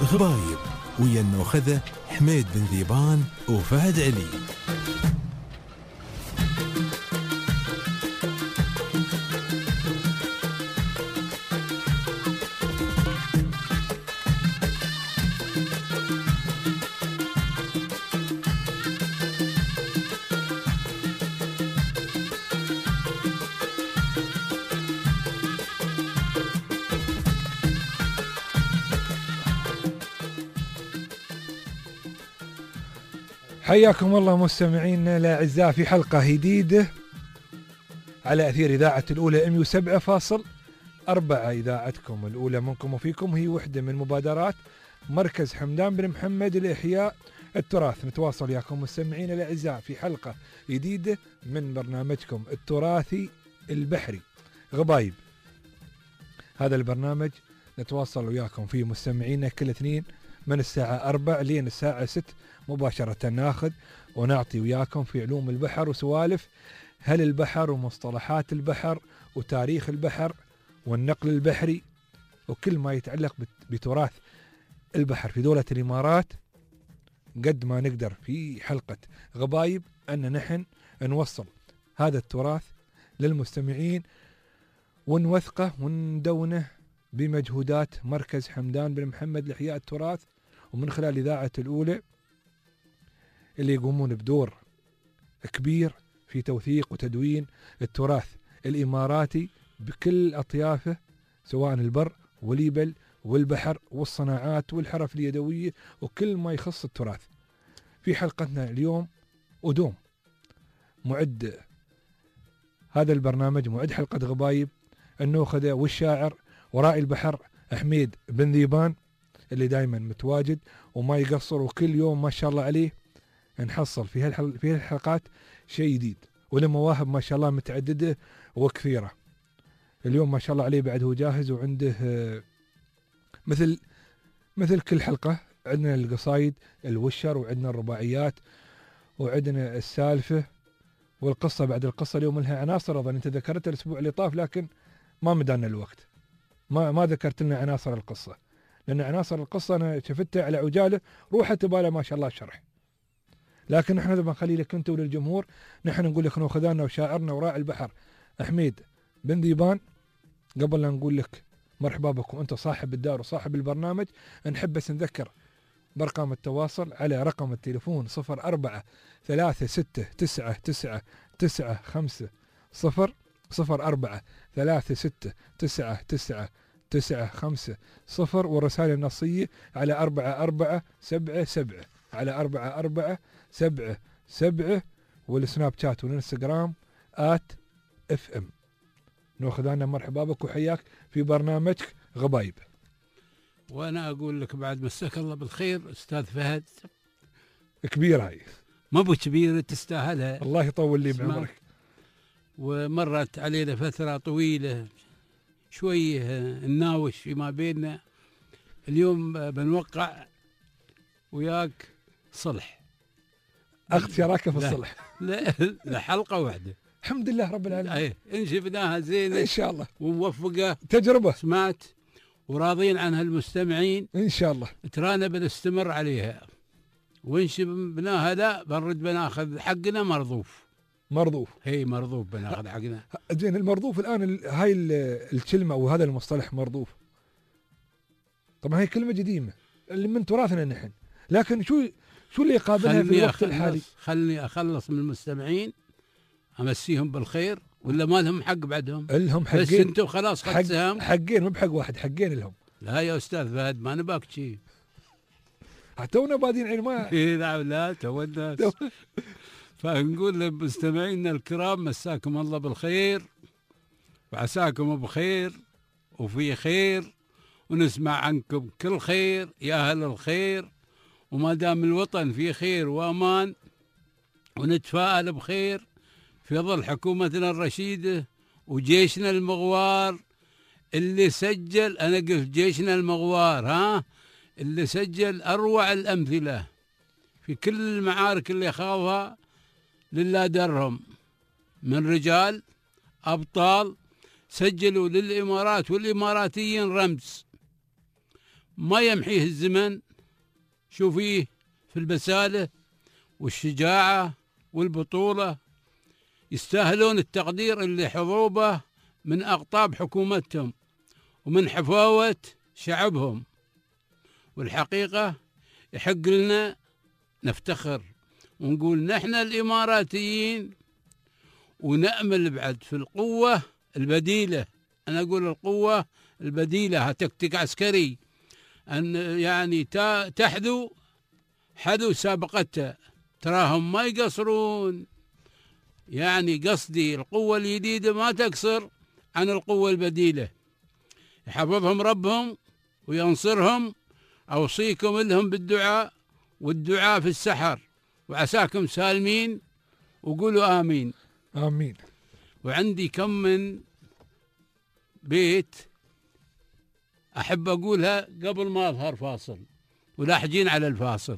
غبايب ويا النوخذة حميد بن ذيبان وفهد علي. حياكم الله مستمعينا الأعزاء في حلقة جديدة على أثير إذاعة الأولى 107.4. إذاعتكم الأولى منكم وفيكم هي وحدة من مبادرات مركز حمدان بن محمد لإحياء التراث. نتواصل وياكم مستمعينا الأعزاء في حلقة جديدة من برنامجكم التراثي البحري غبايب. هذا البرنامج نتواصل وياكم فيه مستمعينا كل اثنين من الساعة 4 لين الساعة 6 مباشرة، ناخذ ونعطي وياكم في علوم البحر وسوالف هل البحر ومصطلحات البحر وتاريخ البحر والنقل البحري وكل ما يتعلق بتراث البحر في دولة الإمارات. قد ما نقدر في حلقة غبايب أن نحن نوصل هذا التراث للمستمعين ونوثقه وندونه بمجهودات مركز حمدان بن محمد لإحياء التراث، ومن خلال إذاعة الأولى اللي يقومون بدور كبير في توثيق وتدوين التراث الإماراتي بكل أطيافه، سواء البر واليبل والبحر والصناعات والحرف اليدوية وكل ما يخص التراث. في حلقتنا اليوم ودوم معد هذا البرنامج، معد حلقة غبايب، النوخذة والشاعر وراعي البحر حميد بن ذيبان اللي دائما متواجد وما يقصر، وكل يوم ما شاء الله عليه نحصل في هالحلقات شيء جديد وله مواهب ما شاء الله متعددة وكثيرة. اليوم ما شاء الله عليه بعد هو جاهز وعنده مثل كل حلقة عندنا القصايد الوشر وعندنا الرباعيات وعندنا السالفة والقصة. بعد القصة اليوم لها عناصر أظن أنت ذكرتها الأسبوع اللي طاف، لكن ما مدانا الوقت، ما ذكرت لنا عناصر القصة، لأن عناصر القصة أنا شفتها على عجالة روحة تبالة ما شاء الله شرح، لكن نحن بنخلي لك أنت وللجمهور. نحن نقول لك نوخذانا وشاعرنا وراعي البحر حميد بن ذيبان. قبل لا نقول لك مرحبا بك وأنت صاحب الدار وصاحب البرنامج، نحب بس نذكر برقم التواصل على رقم التليفون 04 36 99 95 04 36 99 95 والرسائل النصية على 4477 على 4477 والسناب شات والانستغرام @FM. ناخذنا مرحبا بك وحياك في برنامجك غبايب. وانا اقول لك بعد مساك الله بالخير استاذ فهد. كبير هاي ما ابو كبير تستاهلها، الله يطول لي بعمرك. ومرت علينا فترة طويلة شوية نناوش فيما بيننا. اليوم بنوقع وياك صلح، اخذ شراكة في الصلح. لا حلقة واحدة الحمد لله رب العالمين. ايه انشفناها زين ان شاء الله وموفقة تجربة سمعت وراضين عنها المستمعين ان شاء الله. ترانا بنستمر عليها وانشفناها. لا بنرد بناخذ حقنا مرضوف هي مرضوف بناخذ حقنا. زين المرضوف الان هاي الكلمة وهذا المصطلح مرضوف طبعا هي كلمة قديمة اللي من تراثنا نحن، لكن شو اللي يقابلها في الوقت الحالي؟ خلني اخلص من المستمعين امسيهم بالخير ولا ما لهم حق بعدهم؟ لهم حقين، بس انتم خلاص خذ سهم. حقين مو بحق واحد، حقين لهم. لا يا استاذ فهد ما نباك شيء، تونا بادين علما. لا تونا. فنقول لمستمعينا الكرام مساكم الله بالخير وعساكم بخير وفي خير ونسمع عنكم كل خير يا أهل الخير، وما دام الوطن في خير وأمان ونتفائل بخير في ظل حكومتنا الرشيدة وجيشنا المغوار اللي سجل، أنا قلت جيشنا المغوار اللي سجل أروع الأمثلة في كل المعارك اللي خاضها لله درهم من رجال أبطال سجلوا للإمارات والإماراتيين رمز. ما يمحيه الزمن. شوفيه في البسالة والشجاعة والبطولة، يستاهلون التقدير اللي حظوا به من أقطاب حكومتهم ومن حفاوة شعبهم. والحقيقة يحق لنا نفتخر ونقول نحن الإماراتيين، ونأمل بعد في القوة البديلة. أنا أقول القوة البديلة، تكتيك عسكري، أن يعني تحذو حذو سابقتها، تراهم ما يقصرون. يعني قصدي القوة الجديدة ما تقصر عن القوة البديلة. يحفظهم ربهم وينصرهم. أوصيكم لهم بالدعاء، والدعاء في السحر، وعساكم سالمين، وقولوا آمين. آمين. وعندي كم من بيت أحب أقولها قبل ما أظهر فاصل، ولاحجين على الفاصل.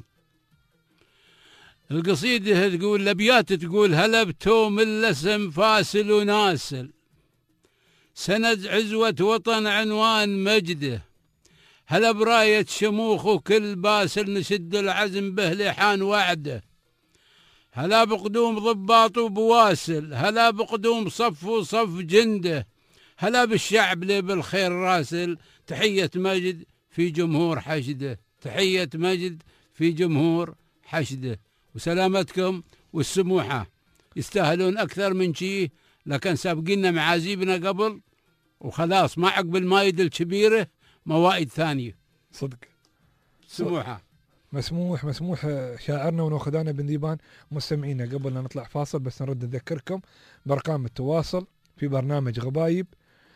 القصيدة تقول، الأبيات تقول: هلا بتوم اللسم فاسل وناسل، سند عزوة وطن عنوان مجده، هلا براية شموخ وكل باسل نشد العزم به لحان وعده، هلا بقدوم ضباط وبواسل، هلا بقدوم صف وصف جنده، هلا بالشعب لي بالخير راسل، تحية مجد في جمهور حشده، تحية مجد في جمهور حشده. وسلامتكم والسموحة، يستاهلون أكثر من شيء، لكن سابقينا معازيبنا قبل، وخلاص ما عقب المايد الكبيرة موائد ثانية. صدق سموحة. مسموح شاعرنا ونوخذانا بن ذيبان. مستمعينا قبل لا نطلع فاصل بس نرد نذكركم بأرقام التواصل في برنامج غبايب: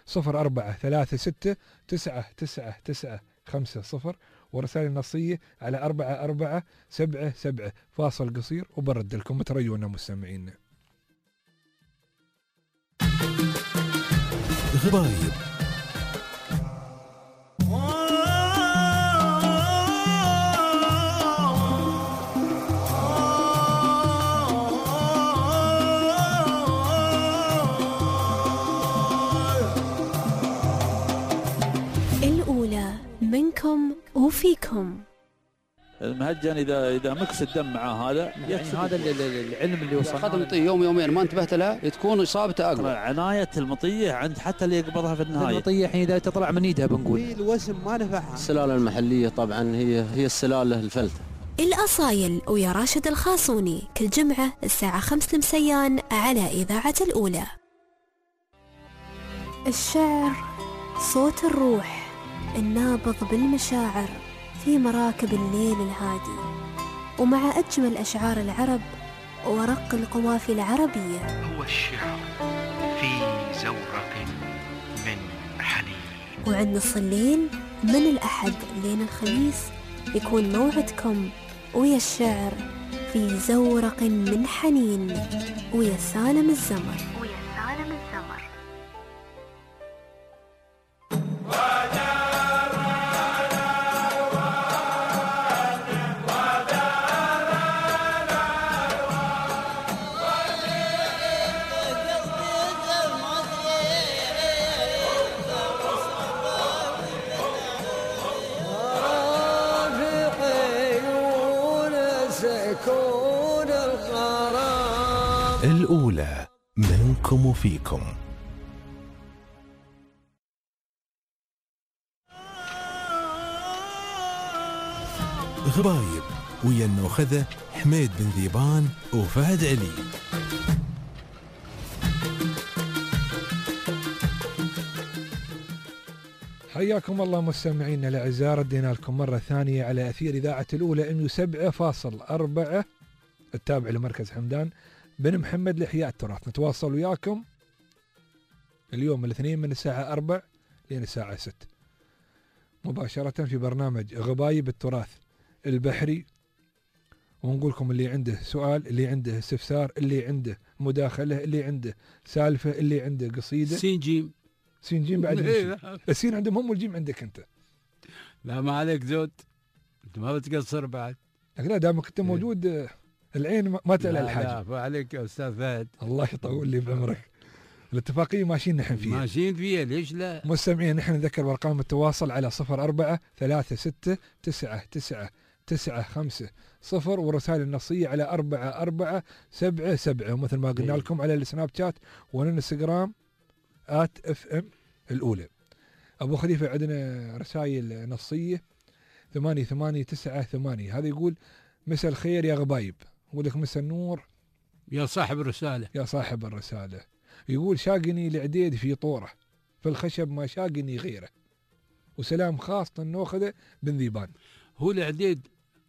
0436999950، ورسائل النصية على 4477. فاصل قصير وبرد لكم، تريونا مستمعينا. غبايب. الأولى منكم وفيكم. المهجن اذا مكس الدم مع هذا يعني هذا العلم اللي وصل. اخذ مطيه يوم يومين ما انتبهت لها تكون اصابته اقوى. عنايه المطيه عند حتى اللي يقبضها في النهايه. المطيه الحين اذا تطلع من ايدها بنقول الوسم ما نفعها. السلاله المحليه طبعا هي السلاله الفلته. الأصايل ويا راشد الخاصوني كل جمعة الساعة 5 مسيان على إذاعة الأولى. الشعر صوت الروح النابض بالمشاعر في مراكب الليل الهادي، ومع أجمل أشعار العرب ورق القوافي العربية. هو الشعر في زورق من حنين. وعند نص الليل من الأحد لين الخميس يكون موعدكم ويا الشعر في زورق من حنين ويا سالم الزمر. الأولى منكم وفيكم. غبايب ويا النوخذة حميد بن ذيبان وفهد علي. حياكم الله مستمعينا الأعزاء، ردينا لكم مرة ثانية على أثير إذاعة الأولى 107.4 التابع لمركز حمدان بن محمد لإحياء التراث. نتواصل وياكم اليوم الاثنين من الساعة 4 لين الساعة 6 مباشرة في برنامج غبايب التراث البحري، ونقول لكم اللي عنده سؤال، اللي عنده استفسار، اللي عنده مداخلة، اللي عنده سالفة، اللي عنده قصيدة. سين جيم بعد السين عندهم هم والجيم عندك انت. لا ما عليك زود، انت ما بتقصر بعد. لا دامك انت موجود العين ما تقلع الحاجة. لا عليك يا استاذ فهد. الله يطول لي بعمرك. الاتفاقية ماشيين نحن فيها. ماشيين فيها، ليش لا؟ مستمعين نحن نذكر بأرقام التواصل على 0436995990 ورسائل النصية على 4477 ومثل ما قلنا لكم على السناب شات والانستغرام @FM الأولى. أبو خليفة عندنا رسائل نصية 8898 هذا يقول مساء الخير يا غبايب، يقول لك مساء النور يا صاحب الرسالة. يا صاحب الرسالة. يقول شاقني العديد في طوره في الخشب ما شاقني غيره، وسلام خاص للنوخذة بن ذيبان. هو العديد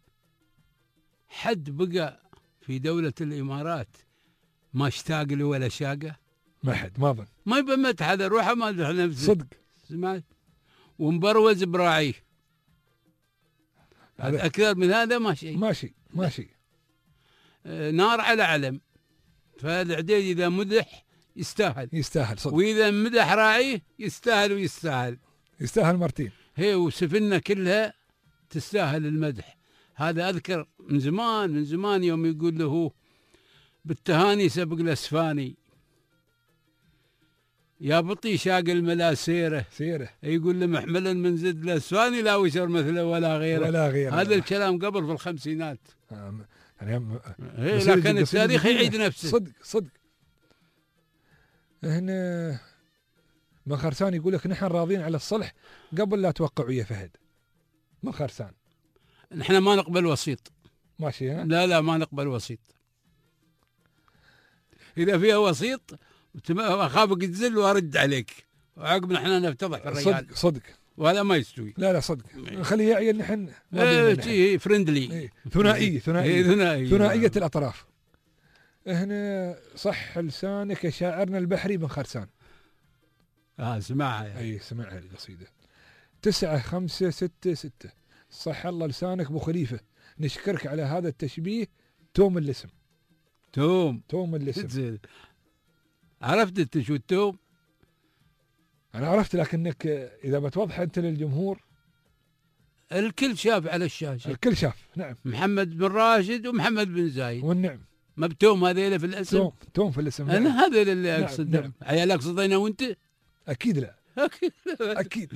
حد بقى في دولة الإمارات ما اشتاق له ولا شاقه؟ ما حد، ما ظن، ما يبقى مدح هذا، روحه ما مدح نفسه صدق. سمعت؟ ومبروز براعيه، هذا أكثر من هذا ما شيء، ماشي نار على علم. فالعديد إذا مدح يستاهل صدق، وإذا مدح راعيه يستاهل مرتين. هي وسفننا كلها تستاهل المدح. هذا أذكر من زمان يوم يقول له بالتهاني سبق الأسفاني يا بطي شاق الملا سيره، يقول له محملا من زد الأسفاني لا وشر مثله ولا غيره. هذا الكلام قبل في الخمسينات. لكن التاريخ يعيد نفسه. صدق. هنا من خرسان يقول لك نحن راضين على الصلح قبل لا توقعوا يا فهد. من خرسان نحن ما نقبل وسيط. ماشي ها؟ لا ما نقبل وسيط. إذا فيها وسيط أخافك تزل وأرد عليك وعقب نحن نفتضح في الرجال. صدق وهذا ما يستوي. لا صدق، خليه يعين نحن فريندلي ثنائية الأطراف. هنا صح لسانك يا شاعرنا البحري بن خرسان. سمعها يعني. أي سمعها القصيدة 9566. صح الله لسانك أبو خليفة، نشكرك على هذا التشبيه. توم الاسم. عرفت انت شو التوم؟ انا عرفت، لكنك اذا بتوضح انت للجمهور. الكل شاف على الشاشة، الكل شاف. نعم. محمد بن راشد ومحمد بن زايد. والنعم. ما بتوم هذيله في الاسم. توم في الاسم. انا هذا اللي اقصد. نعم. عيال اقصد انا وانت؟ اكيد لا. اكيد.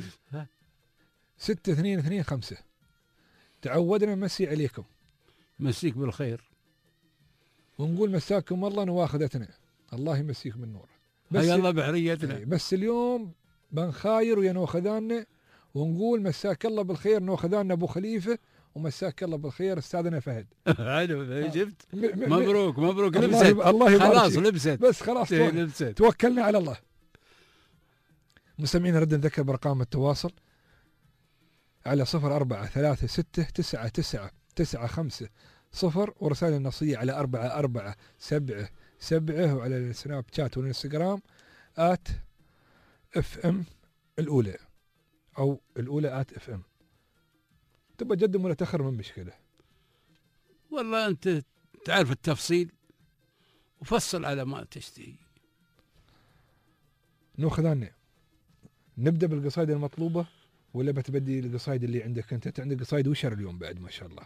6225. تعودنا نمسي عليكم. مسيك بالخير ونقول مساكم الله نواخذتنا، الله يمسيكم بالنور. هيا الله بحريتنا. بس اليوم بنخاير ويا نوخذاننا ونقول مساك الله بالخير نوخذاننا ابو خليفه، ومساك الله بالخير استاذنا فهد. حلو شفت. مبروك لبست. الله يبارك. خلاص لبست. بس خلاص لبست. توكلنا على الله. مستمعين نرد نذكر بارقام التواصل على 0436999950 ورسائل النصية على 4477 وعلى السناب شات والانستغرام @FM الأولى أو الأولى @FM. تبى تقدم ولا تأخر من مشكلة؟ والله أنت تعرف التفصيل وفصل على ما تشتهي. نوخذاني نبدأ بالقصائد المطلوبة ولا بتبدي القصائد اللي عندك؟ أنت عندك قصائد وشر اليوم بعد ما شاء الله.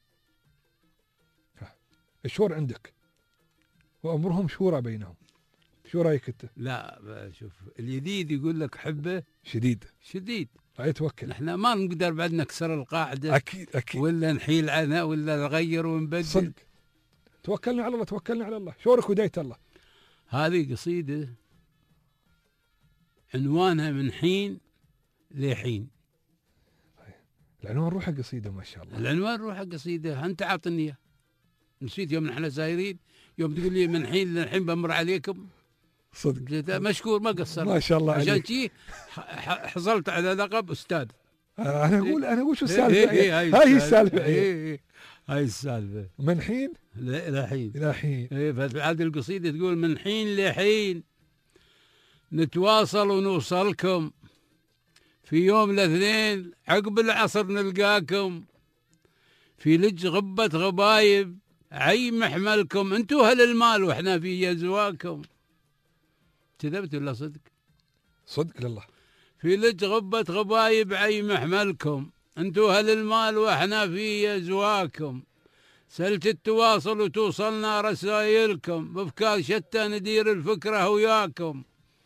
الشور عندك وأمرهم شورى بينهم. شو رأيك أنت؟ لا شوف الجديد يقول لك حبه شديد. هاي توكل. نحن ما نقدر بعد نكسر القاعدة. أكيد ولا نحيل عنها ولا نغير ونبدل. صدق. توكلنا على الله. شورك وداية الله. هذه قصيدة عنوانها من حين لحين. العنوان روحه قصيدة ما شاء الله. العنوان روحه قصيدة. أنت عاطني إياه. نسيت يوم نحن سايرين يوم تقول لي من حين لحين بمر عليكم. صدق. مشكور ما قصرت ما شاء الله عشان شي حصلت على لقب أستاذ. أنا أقول شو السالفة؟ هاي السالفة. هاي السالفة. من حين لحين. فهذه القصيدة تقول من حين لحين نتواصل ونوصلكم، في يوم الاثنين عقب العصر نلقاكم، في لج غبة غبايب عي محملكم، انتو اهل المال واحنا في يزواكم. كذبت ولا صدق؟ صدق لله. في لج غبة غبايب عي محملكم، انتو اهل المال واحنا في يزواكم، سلت التواصل وتوصلنا رسائلكم، بافكار شتى ندير الفكرة وياكم،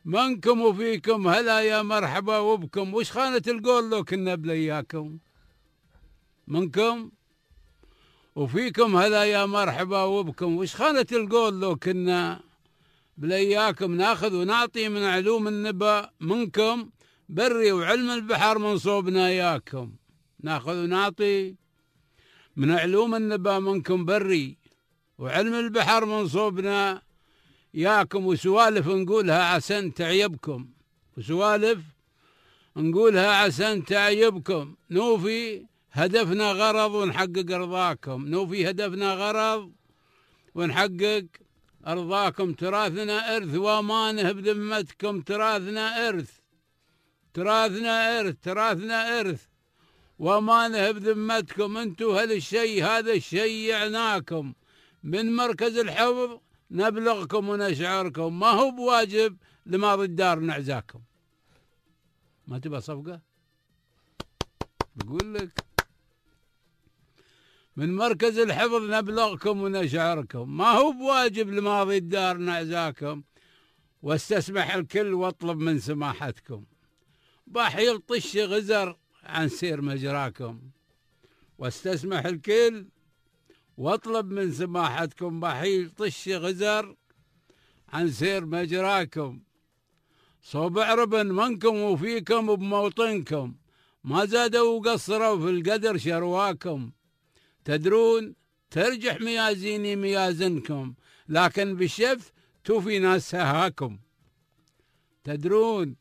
منكم وفيكم هلا يا مرحبا وبكم. وش خانة القول لو كنا بلياكم؟ منكم وفيكم هلا يا مرحبا وبكم. وش خانة القول لو كنا بلياكم؟ ناخذ ونعطي من علوم النبا منكم بري، وعلم البحر من صوبنا ياكم. ناخذ ونعطي من علوم النبا منكم بري، وعلم البحر من صوبنا ياكم. وسوالف نقولها عسى تعيبكم، وسوالف نقولها عسى تعيبكم. نوفي هدفنا غرض ونحقق رضاكم، نوفي هدفنا غرض ونحقق أرضاكم. تراثنا إرث وأمانه بذمتكم، تراثنا إرث، تراثنا إرث، تراثنا إرث وأمانه بذمتكم. أنتو هالشيء هذا الشيء يعناكم، من مركز الحفظ نبلغكم ونشعركم. ما هو بواجب لماضي الدار نعزاكم. ما تبغى صفقة؟ بقول لك من مركز الحفظ نبلغكم ونشعركم. ما هو بواجب لماضي الدار نعزاكم. واستسمح الكل واطلب من سماحتكم. بحيل طش غزر عن سير مجراكم. واستسمح الكل واطلب من سماحتكم. بحيل طش غزر عن سير مجراكم. صوب عربن منكم وفيكم بموطنكم، ما زادوا وقصروا في القدر شرواكم. تدرون ترجح ميازيني ميازنكم، لكن بالشف توفي ناس سهاكم. تدرون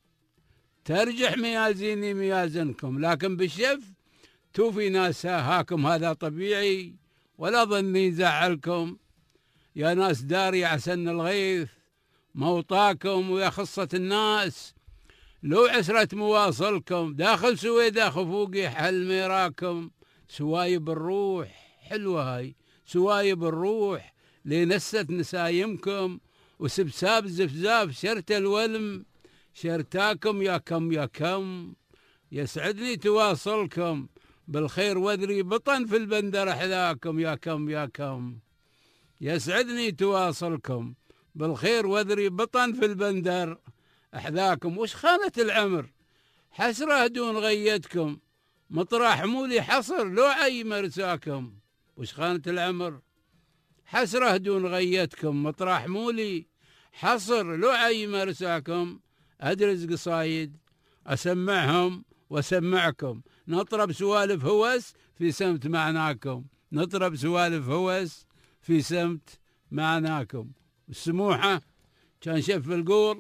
ترجح ميازيني ميازنكم، لكن بالشف توفي ناس سهاكم. هذا طبيعي ولا ظني يزعلكم، يا ناس داري عسن الغيث موطاكم. ويا خصة الناس لو عسرة مواصلكم، داخل سويدا خفوقي حل ميراكم. سوايب الروح حلوة هاي، سوايب الروح لنست نسايمكم. وسبساب زفزاف شرت الولم شرتاكم. يا كم يا كم يسعدني تواصلكم، بالخير وذري بطن في البندر أحذاكم. يا كم يا كم يسعدني تواصلكم، بالخير وذري بطن في البندر أحذاكم. وش خانة العمر حسرة دون غيتكم، مطرح مولي حصر لو أي مرساكم. وش خانة العمر حسرة دون غيتكم، مطرح مولي حصر لو أي مرساكم. أدرس قصايد أسمعهم وأسمعكم، نطرب سوالف هوس في سمت معناكم. نطرب سوالف هوس في سمت معناكم. السموحة كان شف القور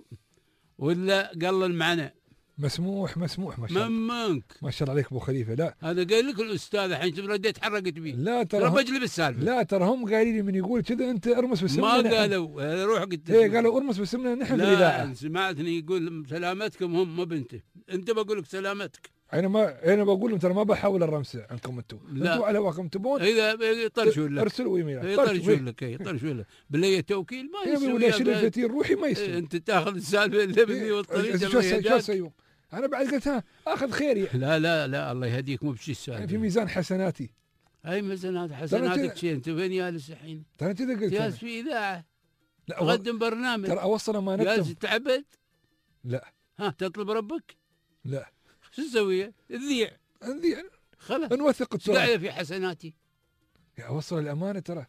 ولا قل المعنى. مسموح مسموح ما شاء الله. منك ما شاء الله عليك ابو خليفه. لا هذا قال لك الاستاذ الحين شوف رديت حرقت بيه. لا ترى بجلب السالفه. لا ترى هم قايلين لي من يقول كذا انت ارمس بسمنا. ما قالوا روح قلت ايه قالوا ارمس بسمنا نحن في الاذاعه. لا سمعتني يقول سلامتكم هم ما بنته. انت بقول لك سلامتك. انا بقول لهم ترى ما بحاول الرمس عنكم انتم. انتم على واقم تبون اذا طرشوا لك ارسلوا ايميل طرشوا لك طرشوا لك باللي توكيل ما يسوي. ولا شيل الفتيل روحي ما يسوي. انت تاخذ السالفه اللي بدي والطريقه شو اسوي؟ انا بعد قلت ها اخذ خيري. لا لا لا الله يهديك مو بشي السالفه. في ميزان حسناتي. اي ميزان حسناتك شيء. انت فين جالس الحين؟ ترى كذا قلت جالس في اذاعه. لا اقدم برنامج. ترى اوصل امانتكم. جالس تعبد؟ لا. ها تطلب ربك؟ لا. شو تسوي؟ تذيع. نذيع خلاص نوثق التراث. قاعده في حسناتي. يا اوصل الامانه ترى.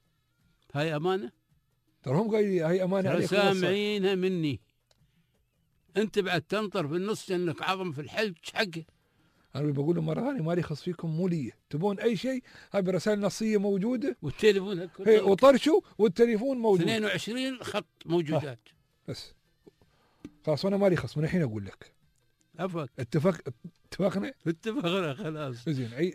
هاي امانه؟ ترى هم قايلين هاي امانه عليك. سامعينها مني. انت بعد تنطر في النص انك عظم في الحلق حقه. انا بقول لهم مره ثانيه مالي خص فيكم مو لي. تبون اي شيء هاي برسائل نصيه موجوده والتليفون وطرشوا والتليفون موجود. 22 خط موجودات. بس خلاص وانا مالي خص من الحين اقول لك. عفوا اتفقنا خلاص. زين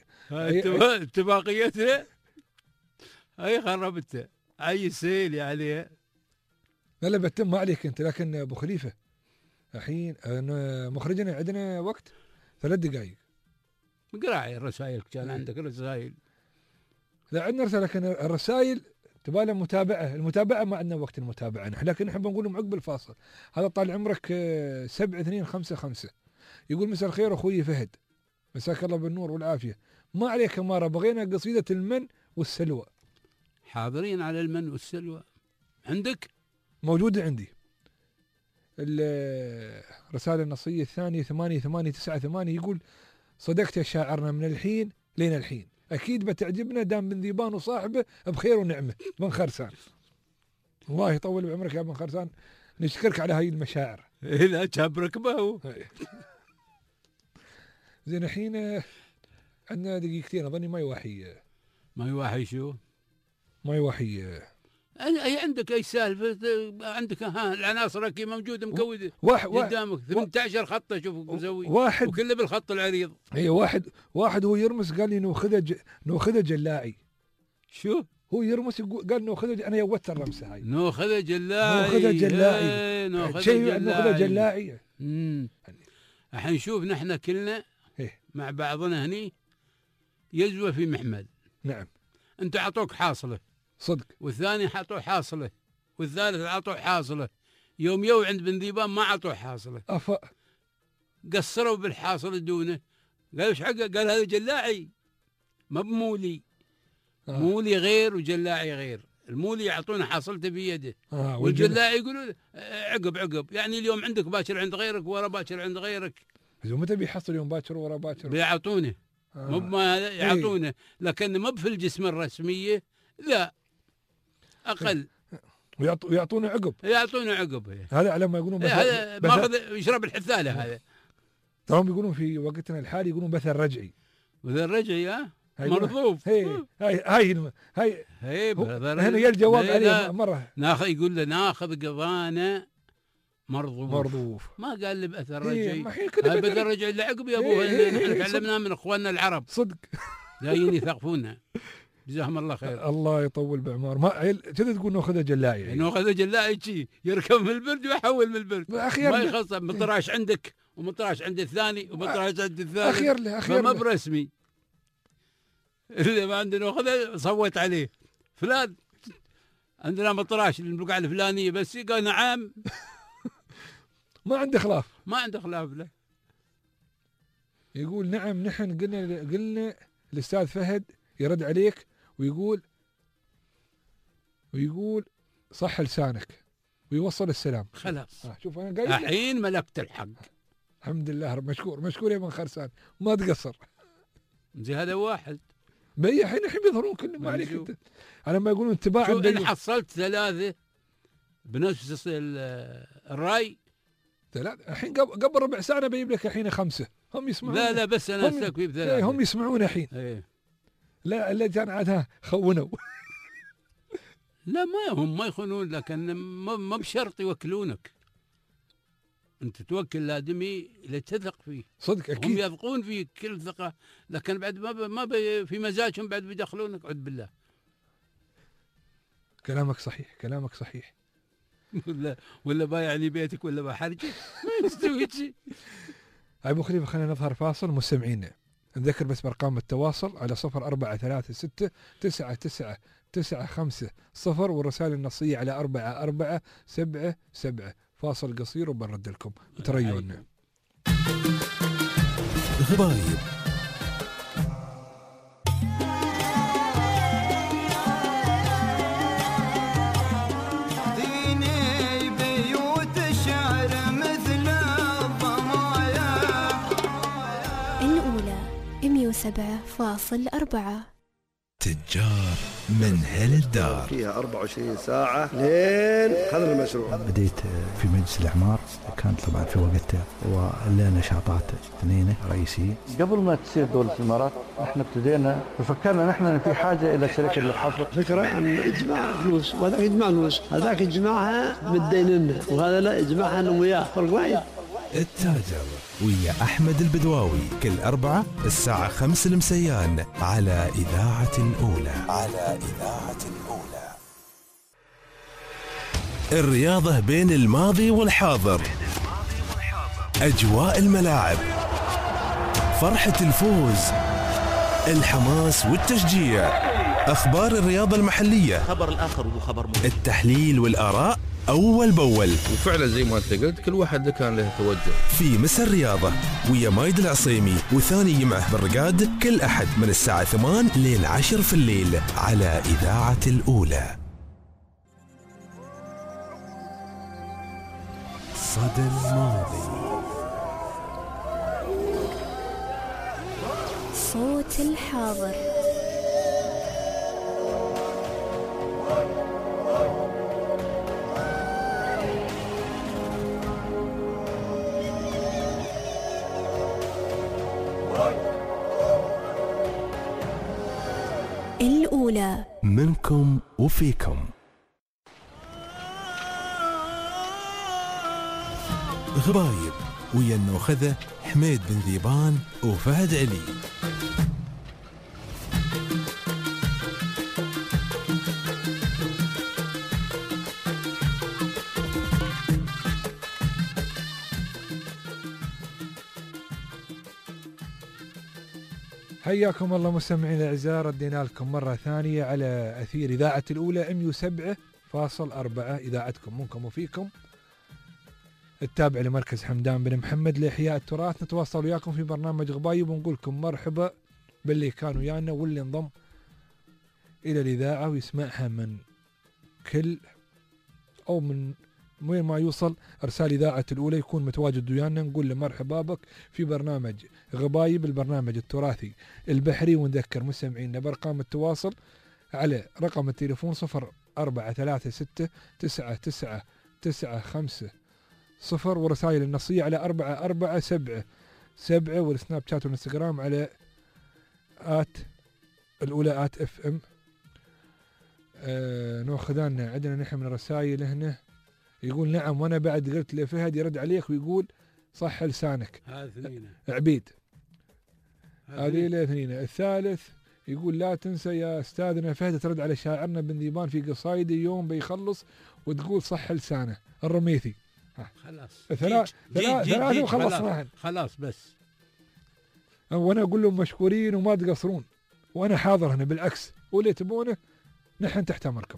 اتفاقيتنا هاي خربتها. اي سيلي عليها. لا بتم ما عليك انت. لكن ابو خليفه الحين مخرجنا عندنا وقت 3 دقائق. قراعي الرسائل كان عندك رسائل. لا عندنا رسائل لكن الرسائل تبغى لها متابعه. المتابعه ما عندنا وقت المتابعه نحن. لكن نحب نقول لهم عقب الفاصل. هذا طال عمرك 7255 يقول مساء الخير اخوي فهد مساك الله بالنور والعافيه. ما عليك اماره بغينا قصيده المن والسلوى. حاضرين على المن والسلوى. عندك؟ موجوده عندي. الرسالة النصية الثانية 8898 يقول صدقت يا شاعرنا من الحين لين الحين أكيد بتعجبنا دام بن ذيبان وصاحبه بخير ونعمة. بن خرسان الله يطول بعمرك يا بن خرسان، نشكرك على هاي المشاعر. لا جابرك ما هو زين. الحين عندنا دقيقتين أظني ما يوحي شو ما يوحي أي عندك أي سالفة عندك العناصر كي موجودة مكودة قدامك 18 خطة شوف مسوي واحد وكله بالخط العريض. اي واحد هو يرمس قال لي نوخذه جلاعي. شو هو يرمس قال نوخذه انا يوت الرمسه هاي نوخذه جلاعي شيء نوخذه جلاعي. الحين شوف نحن كلنا مع بعضنا هني يزوى في محمد. نعم. انت اعطوك حاصله صدق، والثاني حطوه حاصله، والثالث عطوه حاصله. يوم عند بن ذيبان ما عطوه حاصله، قصروا بالحاصل دونه. قالوا ايش حقه؟ قال هذا جلاعي ما بمولي. مولي غير وجلاعي غير. المولي يعطونه حاصلته بيده، والجلاعي يقولوا عقب يعني اليوم عندك باكر عند غيرك ورا باكر عند غيرك. متى بيحصل يوم باكر ورا باكر؟ بيعطونه مو ما يعطونه، لكن ما في الجسم الرسميه لا اقل. ويعطونه عقب. هذا على ما يقولون هذا ماخذ يشرب الحثاله. هذا تراهم يقولون في وقتنا الحالي يقولون بثل رجعي. مرضوف. هاي هنا يا الجواب عليه مره. يقول له ناخذ قضانا مرضوف. ما قال لي بأثر رجعي. بأثر رجعي اللي عقب يا ابوه اللي تعلمناه من اخواننا العرب. صدق جايين يثقفوننا جزاهم الله خير. الله يطول بعمر. ما كذا تقول ناخذه جلاعي. ناخذه جلاعي شي يركب من البرد ويحول من البرد. ما يخص مطراش عندك ومطراش عند الثاني ومطراش عند الثالث. اخير ما برسمي. اللي ما عندنا ناخذه صوت عليه فلان عندنا مطراش البقعه الفلانيه بس قال نعم. ما عنده خلاف له. يقول نعم نحن قلنا الأستاذ فهد يرد عليك ويقول صح لسانك ويوصل السلام. خلاص شوف أنا قايل الحين ملكت الحق. الحمد لله رب مشكور يا من خرسان ما تقصر. زي هذا واحد الحين يظهرون كلهم ما عليك انت. على ما يقولون اتباع. شو إن حصلت 3 بنفس الراي. الحين قبل ربع ساعة بجيب لك الحين 5 هم يسمعون. لا بس أنا أستكفي ب3. هم يسمعون الحين. لا اللي كان عادها خونوا. لا هم ما يخونون، لكن ما بشرط يوكلونك. أنت توكل الآدمي اللي تثق فيه. صدق أكيد. هم يثقون فيك كل ثقة، لكن بعد ما في مزاجهم بعد بيدخلونك. عد بالله. كلامك صحيح. ولا بايع لي بيتك ولا بحرجك ما يستوي شيء. أبو خليفة خلينا نظهر فاصل. مستمعينا نذكر بس بأرقام التواصل على 0436 9995 والرسائل النصية على 4477. فاصل قصير وبنرد لكم وتريونا. غبايب الأولى 107.4 تجار من هل الدار فيها 24 ساعة لين قدر المشروع. بديت في مجلس الإعمار، كانت طبعا في وقتها ولنا نشاطات 2 رئيسية. قبل ما تصير دولة الإمارات احنا ابتدينا وفكرنا نحن في حاجة إلى شركة للحفر. فكرة أن إجماع فلوس وهذاك يجمع فلوس، هذاك يجمعها مديننا وهذا لا يجمعها أنا وياه. فرق وايد. التاجر ويا أحمد البدواوي كل 4 الساعة 5 المسيان على إذاعة الأولى. الرياضة بين الماضي والحاضر، أجواء الملاعب، فرحة الفوز، الحماس والتشجيع، أخبار الرياضة المحلية، خبر الآخر وخبر مهم، التحليل والآراء أول بأول. وفعلا زي ما أنت قلت كل واحد كان له توجه. في مسا الرياضة ويا مايد العصيمي وثاني يمعه بالرقاد كل أحد من الساعة 8 لين 10 في الليل على إذاعة الأولى. صدى الماضي. صوت الحاضر. الأولى منكم وفيكم. غبايب ويا النوخذة حميد بن ذيبان وفهد علي. حياكم الله مستمعين الاعزاء، ردينا لكم مره ثانيه على اثير اذاعه الاولى 107.4 اذاعتكم منكم وفيكم، التابع لمركز حمدان بن محمد لاحياء التراث. نتواصل وياكم في برنامج غبايب ونقول لكم مرحبا باللي كانوا ويانا واللي انضم الى الاذاعه ويسمعها من كل او من وين ما يوصل ارسال اذاعه الاولى يكون متواجد ويانا. نقول له مرحبا بك في برنامج غبايب، البرنامج التراثي البحري. ونذكر مستمعينا بارقام التواصل على رقم التليفون 0436999950 ورسائل النصيه على 4477 والسناب شات والانستغرام على الأولى @FM. ناخذنا عندنا نحن من الرسائل هنا، يقول نعم وانا بعد قلت لفهد يرد عليك ويقول صح لسانك. عبيد هذه الاثنين. الثالث يقول لا تنسى يا استاذنا فهد ترد على شاعرنا بن ذيبان في قصايدي يوم بيخلص وتقول صح لسانه. الرميثي خلاص ثلاثة وخلصناهن خلاص بس. وانا اقول لهم مشكورين وما تقصرون وانا حاضر هنا بالعكس، واللي تبونه نحن تحت امركم.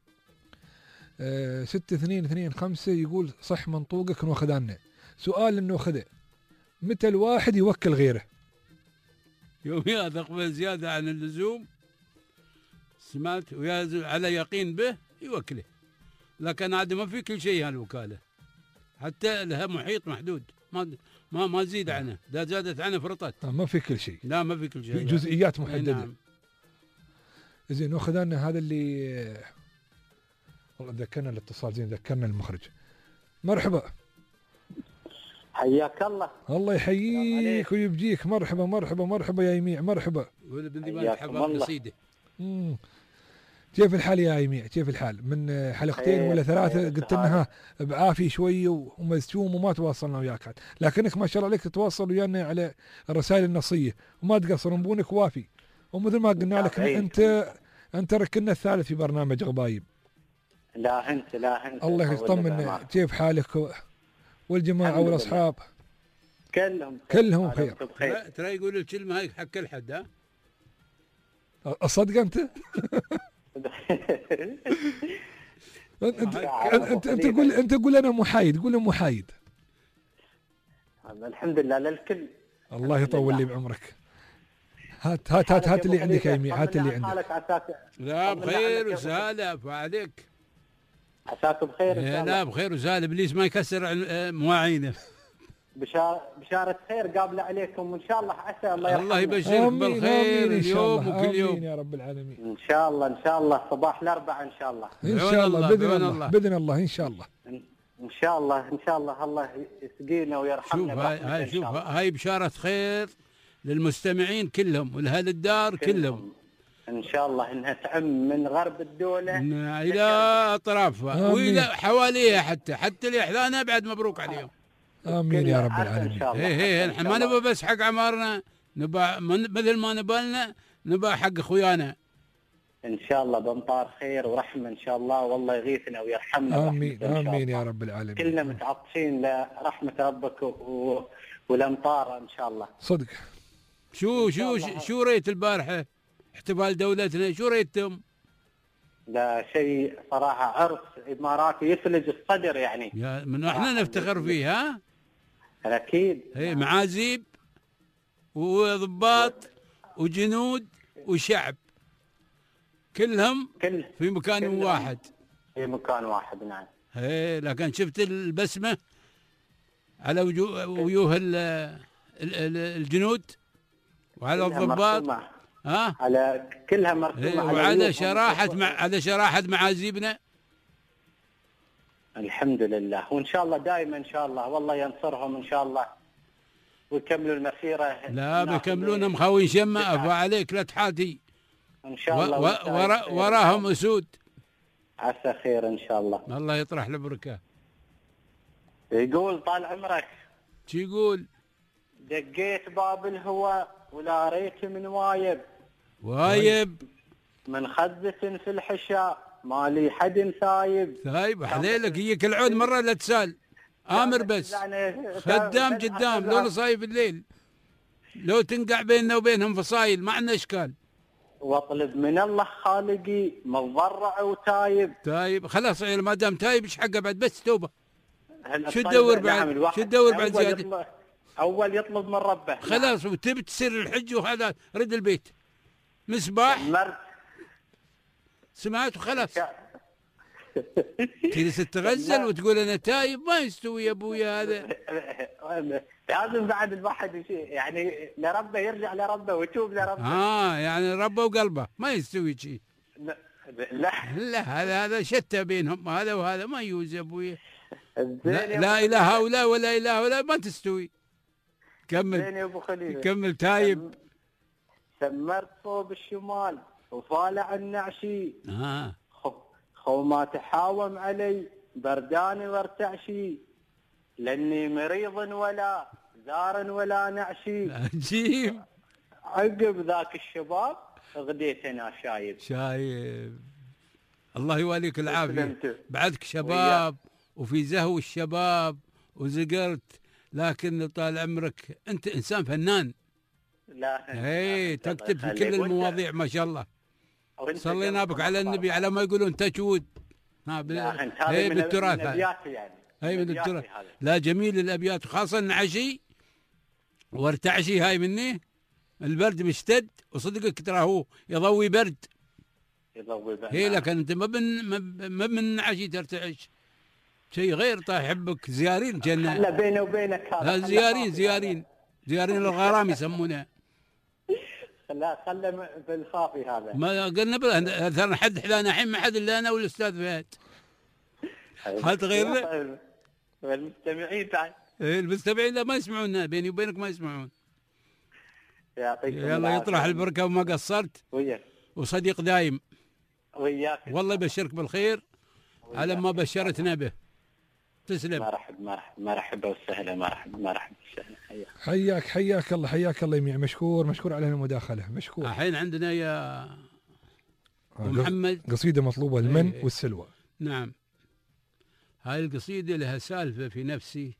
6225 يقول صح منطوقك نوخذنا. سؤال النوخذة متى الواحد يوكل غيره؟ يوم يقبل زيادة عن اللزوم سمعت ويا على يقين به يوكله، لكن عاد ما في كل شيء هالوكالة، حتى لها محيط محدود ما تزيد عنه، إذا زادت عنه فرطت. ما في كل شيء. لا ما في كل شيء، في جزئيات محددة. نعم. زين ناخذنا هذا اللي والله ذكرنا الاتصال، زين ذكرنا المخرج. مرحبا حياك الله. الله يحييك ويبجيك. مرحبا مرحبا مرحبا يا يميع. مرحبا. حياكم الله. كيف الحال يا يميع؟ كيف الحال؟ من حلقتين ولا ثلاثة قلت لنا بعافي شوي ومزتوم وما تواصلنا وياك، لكنك ما شاء الله عليك تتواصل ويانا على الرسائل النصية وما تقصر، نبونك وافي. ومثل ما قلنا لك انت ركنا الثالث في برنامج غبايب. لا انت الله يطمن. كيف حالك والجماعة والاصحاب؟ كلهم بخير. ترى يقول الكلمة هاي حق كل حد. ها الصدق انت؟ انت قول انا محايد، قول محايد. الحمد لله للكل. الله يطول لي بعمرك. هات اللي عندك يا يمي، هات اللي عندك. لا بخير وسهلا فعليك. عساك بخير ان شاء الله. لا بخير وسهلا، ابليس ما يكسر مواعينه. بشارة خير قابلة عليكم وان شاء الله عسى الله يبشرك بالخير اليوم وكل يوم يا رب العالمين. ان شاء الله صباح الاربعاء ان شاء الله. ان شاء الله باذن الله ان شاء الله. ان شاء الله الله يسقينا ويرحمنا. شوف هاي بشارة خير للمستمعين كلهم ولأهل الدار كلهم. ان شاء الله انها تعم من غرب الدولة الى اطرافها والى حواليها حتى اللي احلانا بعد مبروك عليهم. امين يا رب العالمين. ايه نحن ما نبغى بس حق عمارنا، نبغى مثل ما نبالنا نبغى حق اخويانا. ان شاء الله بامطار خير ورحمه ان شاء الله، والله يغيثنا ويرحمنا. امين يا رب العالمين. كلنا متعطشين لرحمه ربك والامطار ان شاء الله. صدق. شو ريت البارحه احتفال دولتنا؟ شو ريتم؟ لا شيء صراحه عرس اماراتي يثلج الصدر يعني. من احنا نفتخر فيه. ها اكيد. هي معازيب وضباط وجنود وشعب كلهم في مكان واحد. في مكان واحد نعم. لكن شفت البسمه على وجوه الجنود وعلى الضباط، ها على كلها مرسومة وعلى شراحة معازيبنا. الحمد لله، وإن شاء الله دائما إن شاء الله والله ينصرهم إن شاء الله ويكملوا المسيرة. لا بيكملونها مخاوين شمة، أفا عليك لا تحاتي إن شاء الله. وراهم أسود. عسى خير إن شاء الله. الله يطرح البركة. يقول طال عمرك، شو يقول؟ دقيت باب الهوى ولا ريت من وايب من خذة في الحشاء مالي حد ثايب. وحليلك هيك العود مرة لا تسال، آمر بس خدام قدام، لو صايب الليل لو تنقع بيننا وبينهم فصايل ما عندنا اشكال. واطلب من الله خالقي متضرع وتايب. خلاص ما دام تايب ايش حقه بعد؟ بس توبه. شو تدور بعد؟ شو تدور بعد زياده؟ اول يطلب من ربه خلاص. وتبي تصير الحج وهذا رد البيت مصباح سمعت وخلاص. تجلس تتغزل وتقول انا تايب، ما يستوي يا ابويا هذا. لازم بعد الواحد يعني لربه يرجع لربه ويتوب لربه. يعني ربه وقلبه ما يستوي شيء. لا هذا شتى بينهم، هذا وهذا ما يوز يا ابويا. لا اله هؤلاء ولا اله هؤلاء ما تستوي. كمل تايب. سمرت صوب الشمال وفالع النعشي. خو ما تحاوم علي برداني وارتعشي، لاني مريض ولا زار ولا نعشي. عجيب. عقب ذاك الشباب غديت انا شايب. الله يواليك العافيه. بعدك شباب وفي زهو الشباب وزقرت، لكن طال عمرك انت انسان فنان. لا تكتب في كل المواضيع ما شاء الله. صلينا بك على النبي على ما يقولون تجود. بالتراث يعني. من التراث. لا جميل الابيات، خاصه نعشي وارتعشي. هاي مني البرد مشتد وصدقك ترى هو يضوي برد. لكن انت ما من نعشي ترتعش شيء غير. طيب يحبك زيارين جنة. لا بيني وبينك هذا زيارين الغرام يسمونها. خله بالخافي هذا. ما قلنا ترى حد حلانا الحين ما حد الا انا والاستاذ فهد. هل تغيرنا؟ والمستمعين بعد. المستمعين لا ما يسمعونا، بيني وبينك ما يسمعون. يعطيكم يلا يطرح البركه وما قصرت. وياك. وصديق دايم. وياك. والله يبشرك بالخير على ما بشرتنا به. تسلم. مرحبا وسهلا. مرحبا وسهلا. حياك الله يميع. مشكور على المداخله. مشكور. الحين عندنا يا محمد قصيده مطلوبه المن والسلوى. نعم. هاي القصيده لها سالفه في نفسي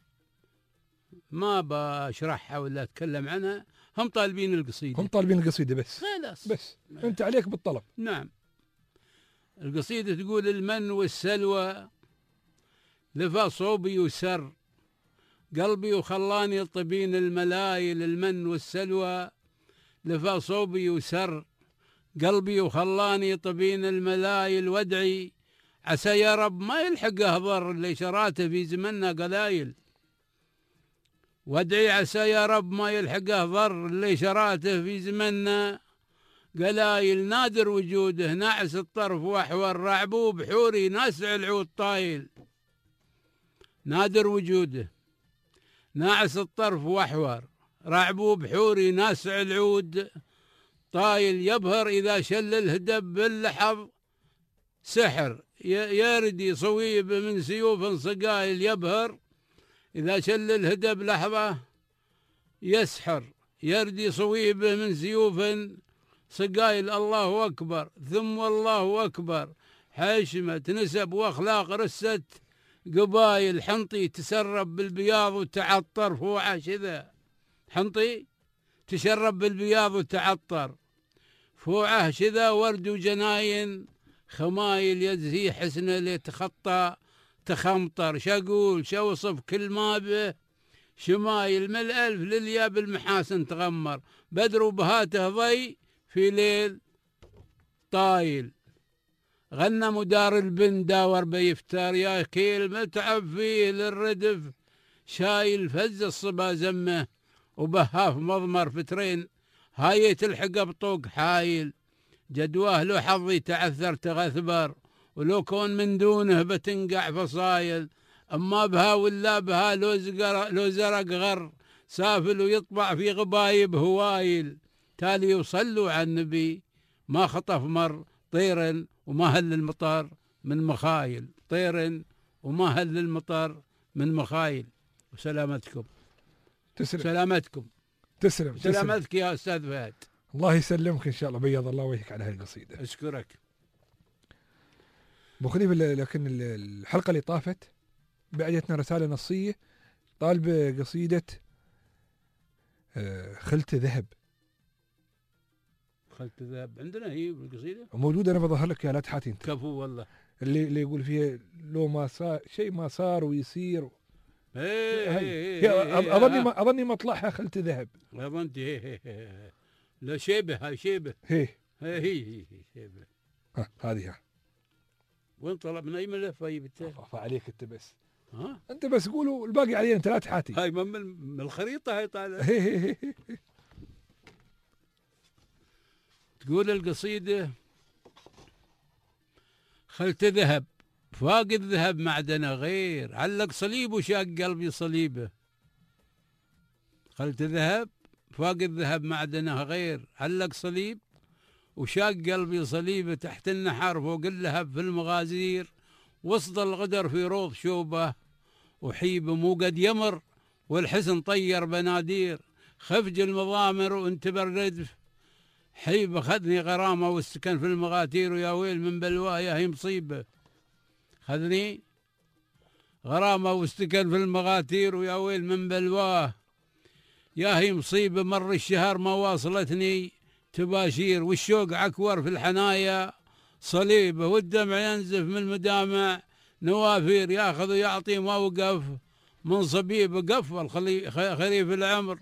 ما بشرحها ولا اتكلم عنها. هم طالبين القصيده بس. خلاص بس انت عليك بالطلب. نعم. القصيده تقول: المن والسلوى لفى صوبي وسر قلبي وخلاني طبين الملايل. المن والسلوى لفى صوبي وسر قلبي وخلاني طبين الملايل. وادعي عسى يا رب ما يلحقه ضر اللي شراته في زمننا قلايل. وادعي عسى يا رب ما يلحقه ضر اللي شراته في زمننا قلايل. نادر وجوده ناعس الطرف واحور رعبوب حوري ناسع العود طايل. نادر وجوده ناعس الطرف واحور رعبوب حوري ناسع العود طايل. يبهر إذا شل الهدب باللحظ سحر يردي صويب من سيوف صقايل. يبهر إذا شل الهدب لحظة يسحر يردي صويبه من سيوف صقايل. الله أكبر ثم الله أكبر. حشمة نسب وأخلاق رست قبايل. حنطي تسرب بالبياض وتعطر فوعة شذا. حنطي تشرب بالبياض وتعطر فوعه شذا. ورد وجناين خمايل يزهي حسنه ليتخطى تخمطر. شقول شوصف كل ما به شمايل. من الألف لليا بالمحاسن تغمر. بدر وبهاته ضي في ليل طايل. غنى مدار البن داور بيفتار. يا كيل متعب فيه للردف شايل فز الصبا زمه وبهاف مضمر فترين هاي تلحق بطوق حايل جدواه لو حظي تعثر تغثبر ولو كون من دونه بتنقع فصايل أما بها ولا بها لو زرق غر سافل ويطبع في غبايب هوايل تالي يصلوا على النبي ما خطف مر طير وما هل المطر من مخايل طير وما هل المطر من مخايل. وسلامتكم. تسلم. سلامتكم. تسلم. سلامتك يا أستاذ فهد. الله يسلمك إن شاء الله. بيض الله وجهك على هاي القصيدة. أشكرك. أبو خليفة لكن الحلقة اللي طافت بعدتنا رسالة نصية طالبة قصيدة خلت ذهب. خلت ذهب عندنا هي بالقصيدة موجودة. أنا بظهر لك يا لا تحاتي أنت. كفو والله. اللي يقول فيها لو ما صار شيء ما صار ويصير. أظني مطلعها خلت ذهب. أظنتي لا شيبة هاي شيبة. هي شيبة. هذه وين طلع من أي ملف هاي بالتالي؟ عليك أنت بس. أنت بس قولوا الباقي علينا أنت لا تحاتي. هاي من الخريطة هاي طالعة. تقول القصيدة خلت ذهب فاقد ذهب معدنه غير علق صليب وشاق قلبي صليبه. خلت ذهب فاقد ذهب معدنه غير علق صليب وشاق قلبي صليبه تحت النحر فوق اللهب في المغازير وسط الغدر في روض شوبه وحيبه مو قد يمر والحسن طير بنادير خفج المضامر وانتبر ردف حيبه خذني غرامه والسكن في المغاتير ويا ويل من بلوايا هي مصيبه. خذني غرامه والسكن في المغاتير ويا ويل من بلواه يا هي مصيبه مر الشهر ما واصلتني تباشير والشوق عكور في الحنايا صليبه والدمع ينزف من المدامع نوافير ياخذ ويعطي ما وقف من صبيبه قفل خريف العمر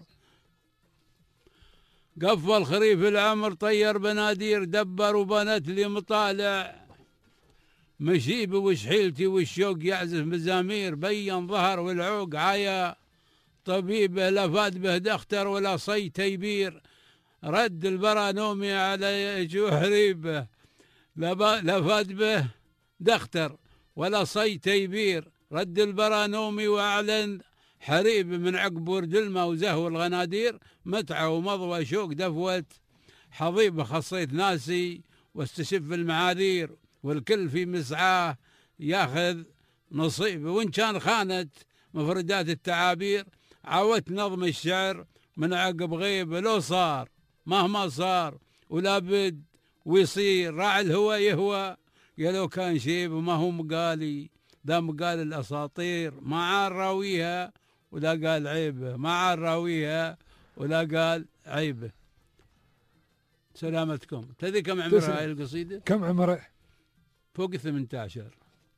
قفل خريف العمر طير بنادير دبر وبنت لي مطالع مشيبه وشحيلتي والشوق يعزف مزامير بين ظهر والعوق عايا طبيبه لا فاد به دختر ولا صي تيبير رد البرا نومي على جوحريبه لا فاد به دختر ولا صي تيبير رد البرا نومي واعلن حريب من عقب ورد الماء وزهو الغنادير متعه ومضوى شوق دفوت حضيبه خصيت ناسي واستشف المعاذير والكل في مسعاه ياخذ نصيبه وان كان خانت مفردات التعابير عودت نظم الشعر من عقب غيبه لو صار مهما صار ولا بد ويصير راعي الهوى يهوى يا لو كان شيب ما هو مقالي ذا مقال الاساطير ما عار راويها ولا قال عيبه ما عار راويها ولا قال عيبه. سلامتكم. تدري كم عمرها هاي القصيده؟ كم عمرها؟ فوق 18.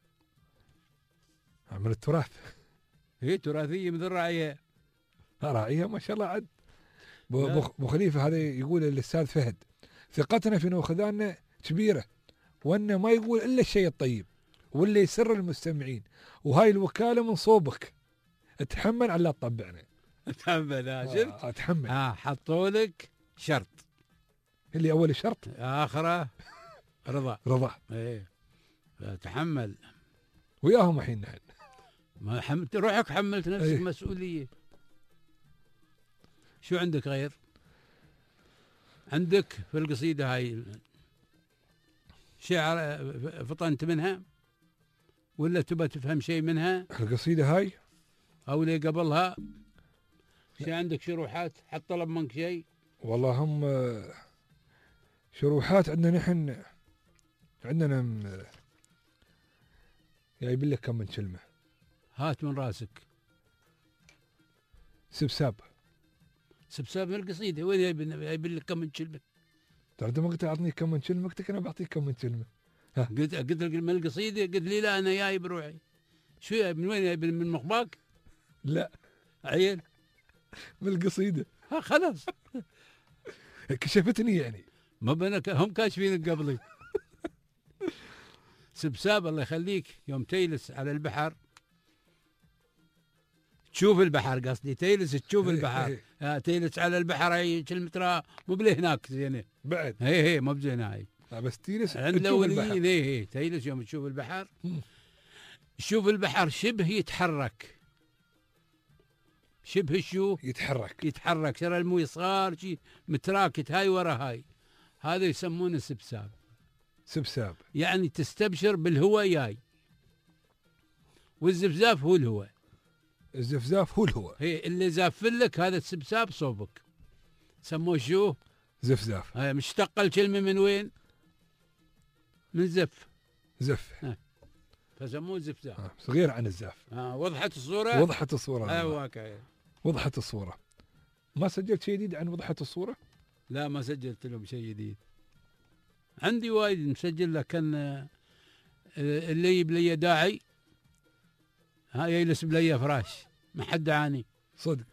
عمر التراث. هي تراثيه مثل راعيه. راعيه ما شاء الله عد. ابو خليفه هذا يقول الاستاذ فهد ثقتنا في نوخذاننا كبيره وانه ما يقول الا الشيء الطيب واللي يسر المستمعين وهاي الوكاله من صوبك اتحمل على لا تطبعنا. اتحمل شفت؟ اتحمل. حطوا لك شرط اللي اول شرط اخره رضا. ايه فتحمل وياهم الحين نحن ما روحك حملت نفسك ايه. مسؤوليه. شو عندك غير؟ عندك في القصيده هاي شعر فطنت منها ولا تبى تفهم شيء منها؟ القصيده هاي او اللي قبلها شيء عندك شروحات حط طلب منك شيء؟ والله هم شروحات عندنا نحن عندنا جايب لك كم من كلمه. هات من راسك. سبساب من القصيده وين جايب لك كم من كلمه؟ ترى انت ما قلت اعطني كم من كلمه قلت لك انا بعطيك كم من كلمه. قلت لك من القصيده قلت لي لا انا جاي بروحي. شو جايب من وين؟ جايب من مخباك؟ لا عيل من القصيده. خلاص كشفتني يعني. ما بينك هم كاشفينك قبلي. سبساب الله يخليك يوم تجلس على البحر تشوف البحر، قصدي تجلس تشوف إيه، البحر. إيه. تجلس على البحر هي كلمة مو بلهناك زينه بعد هي مو بزينه هاي. بس تجلس عند تشوف البحر. الاوليين هي تجلس يوم تشوف البحر. شوف البحر شبه يتحرك، شبه شو يتحرك ترى المويه صغار شي متراكت هاي ورا هاي، هذا يسمونه سبساب. سبساب يعني تستبشر بالهواء جاي، والزفزاف هو الهواء. الزفزاف هو الهواء، هي اللي زافل لك هذا السبساب صوبك، سموه شو؟ زفزاف. هاي مشتق الكلمه من وين؟ من زف. زف. فسموه زفزاف. صغير عن الزاف. وضحت الصوره؟ وضحت الصوره. ايوه وضحت الصوره. ما سجلت شيء جديد عن وضحت الصوره؟ لا ما سجلت لهم شيء جديد. عندي وايد مسجل، لكن اللي يجيب لي داعي يجلس بلي فراش، ما حد عاني صدق.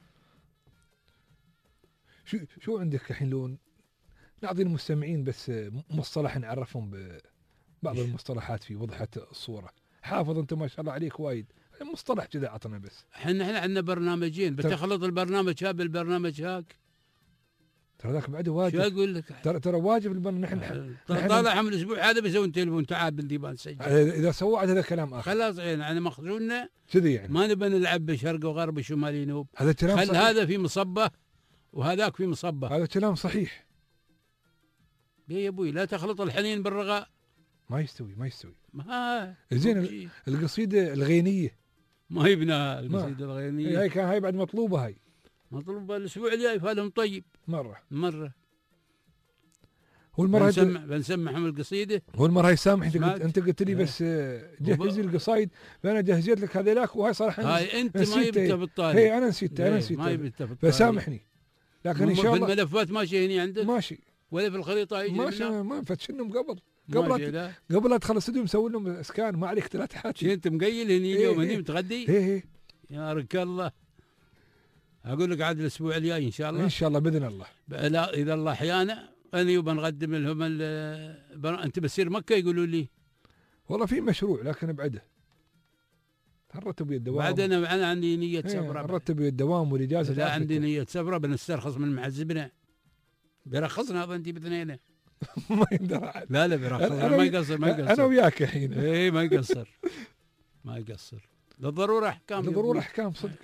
شو عندك الحين لو نعطي المستمعين بس مصطلح نعرفهم ببعض المصطلحات في وضحت الصوره؟ حافظ انت ما شاء الله عليك وايد مصطلح كذا عطنا بس. احنا عندنا برنامجين، بتخلط البرنامج هذا بالبرنامج هاك. ترى ذاك بعده واجب. شو اقول لك؟ ترى واجب البرنامج. نحن طالعهم الاسبوع هذا بيسوون تليفون تعال بالديوان نسجل. اذا سووا هذا كلام اخر خلاص يعني مخزوننا كذي يعني ما نبى نلعب بشرق وغرب وشمال جنوب. هذا كلام خل صحيح. هذا في مصبه وهذاك في مصبه. هذا كلام صحيح يا ابوي لا تخلط الحنين بالرغاء. ما يستوي ما زين. القصيده الغينيه ما يبنى القصيده الغينيه. هاي بعد مطلوبه. هاي مطلوبه الاسبوع الجاي فالهم طيب مره. هو المره بنسمعهم القصيده. هو المره هاي سامح انت قلت لي بس جهز القصايد، فانا جهزت لك هذيلاك وهاي صراحه هاي انت ما جبتها بالطالب. هي انا نسيتها ما جبتها بالطالب فسامحني. لكن ان شاء الله في الملفات ماشي هني عندك؟ ماشي. ولا في الخريطه هي ماشي. ما فتشنهم قبل لا تخلص استوديو مسوي لهم اسكان، ما عليك 3 حاجات. انت مقيل هني اليوم هني متغدي؟ ايه يا رك الله. اقول لك عاد الاسبوع الجاي ان شاء الله. ان شاء الله باذن الله. لا اذا الله احيانا انا وبنقدم لهم انت بتصير مكه يقولوا لي والله في مشروع لكن بعده نرتب الدوام. بعد انا عندي نيه سفره. نرتب الدوام والاجازه. لا عندي نيه سفره بنسترخص من معزبنا. بيرخصنا هذا انت باثنين. ما يقدر عاد. لا بيرخصنا ما يقصر انا وياك الحين. اي ما يقصر ما يقصر. للضروره احكام. للضروره احكام صدق.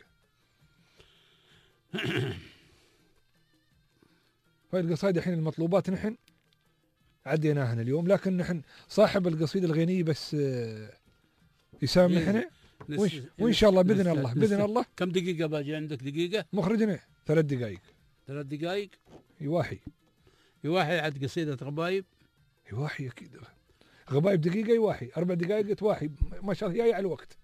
هاي القصائد الحين المطلوبات نحن عديناها اليوم، لكن نحن صاحب القصيده الغنيه بس يسامحنا وان شاء الله باذن الله. كم دقيقه باجي عندك؟ دقيقه مخرجنا 3 دقائق. 3 دقائق يواحي عاد قصيده غبايب. يواحي اكيد. غبايب دقيقه يواحي 4 دقائق تواحي ما شاء الله. هي على الوقت.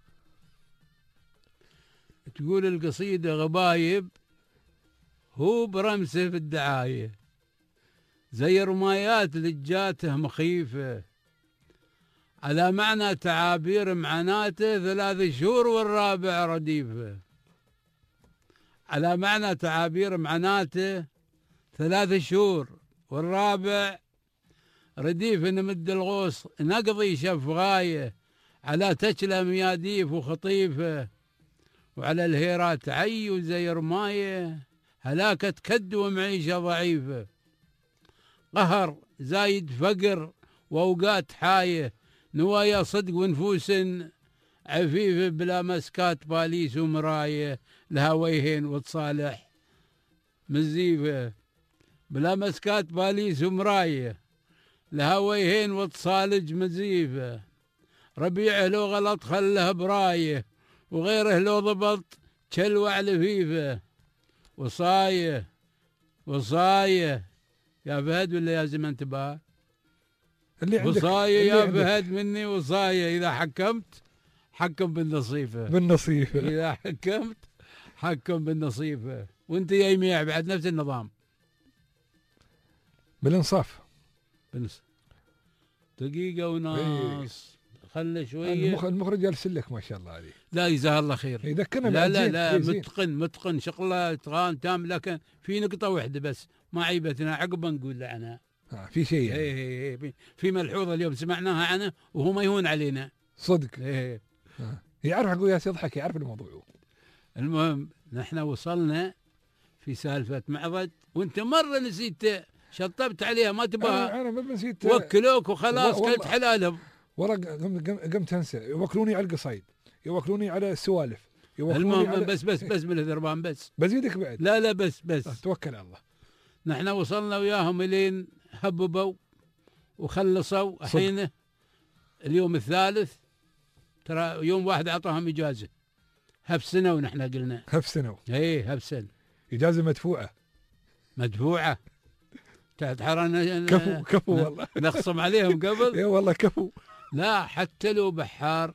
تقول القصيده غبايب هو برمسه في الدعايه زي رمايات لجاته مخيفه على معنى تعابير معناته 3 شهور والرابع رديفه. على معنى تعابير معناته 3 شهور والرابع رديف نمد الغوص نقضي شف غايه على تشله مياديف وخطيفه وعلى الهيرات عي وزي رمايه هلاكة كد ومعيشة ضعيفة قهر زايد فقر وأوقات حاية نوايا صدق ونفوس عفيفة بلا مسكات باليس ومراية لها ويهين وتصالح مزيفة بلا مسكات باليس ومراية لها ويهين وتصالج مزيفة ربيعه لو غلط خله براية وغيره لو ضبط كلوع لفيفة وصاية يا فهد ولا يا زمن انتباه اللي عندك وصاية يا فهد مني وصاية إذا حكمت حكم بالنصيفة إذا حكمت حكم بالنصيفة وانت يا يميع بعد نفس النظام بالانصاف. دقيقة ونص خلى شوية. المخرج يرسل لك ما شاء الله عليه. لا جزاه الله خير. يذكرنا لا متقن شغله اتقان تام. لكن في نقطة واحدة بس ما عيبتنا عقب نقول عنها. في شيء يعني. في ملحوظة اليوم سمعناها عنه وهو ما يهون علينا صدق. يعرف اقول يا يضحك يعرف الموضوع. المهم نحن وصلنا في سالفة معضد، وانت مرة نسيت شطبت عليها ما تبغى. انا ما نسيت. وكلوك وخلاص كلت حلالهم. والله قمت انسى، يوكلوني على القصيد، يوكلوني على السوالف، المهم على... بس من الذربان بس. بزيدك بعد. لا بس توكل على الله. نحن وصلنا وياهم الين هببوا وخلصوا. الحين اليوم الثالث، ترى يوم واحد اعطاهم اجازه هف سنه، ونحن قلنا هف سنه. اي هف سنه اجازه مدفوعه. تحرنا كفو والله. نخصم عليهم قبل. اي والله كفو. لا حتى لو بحار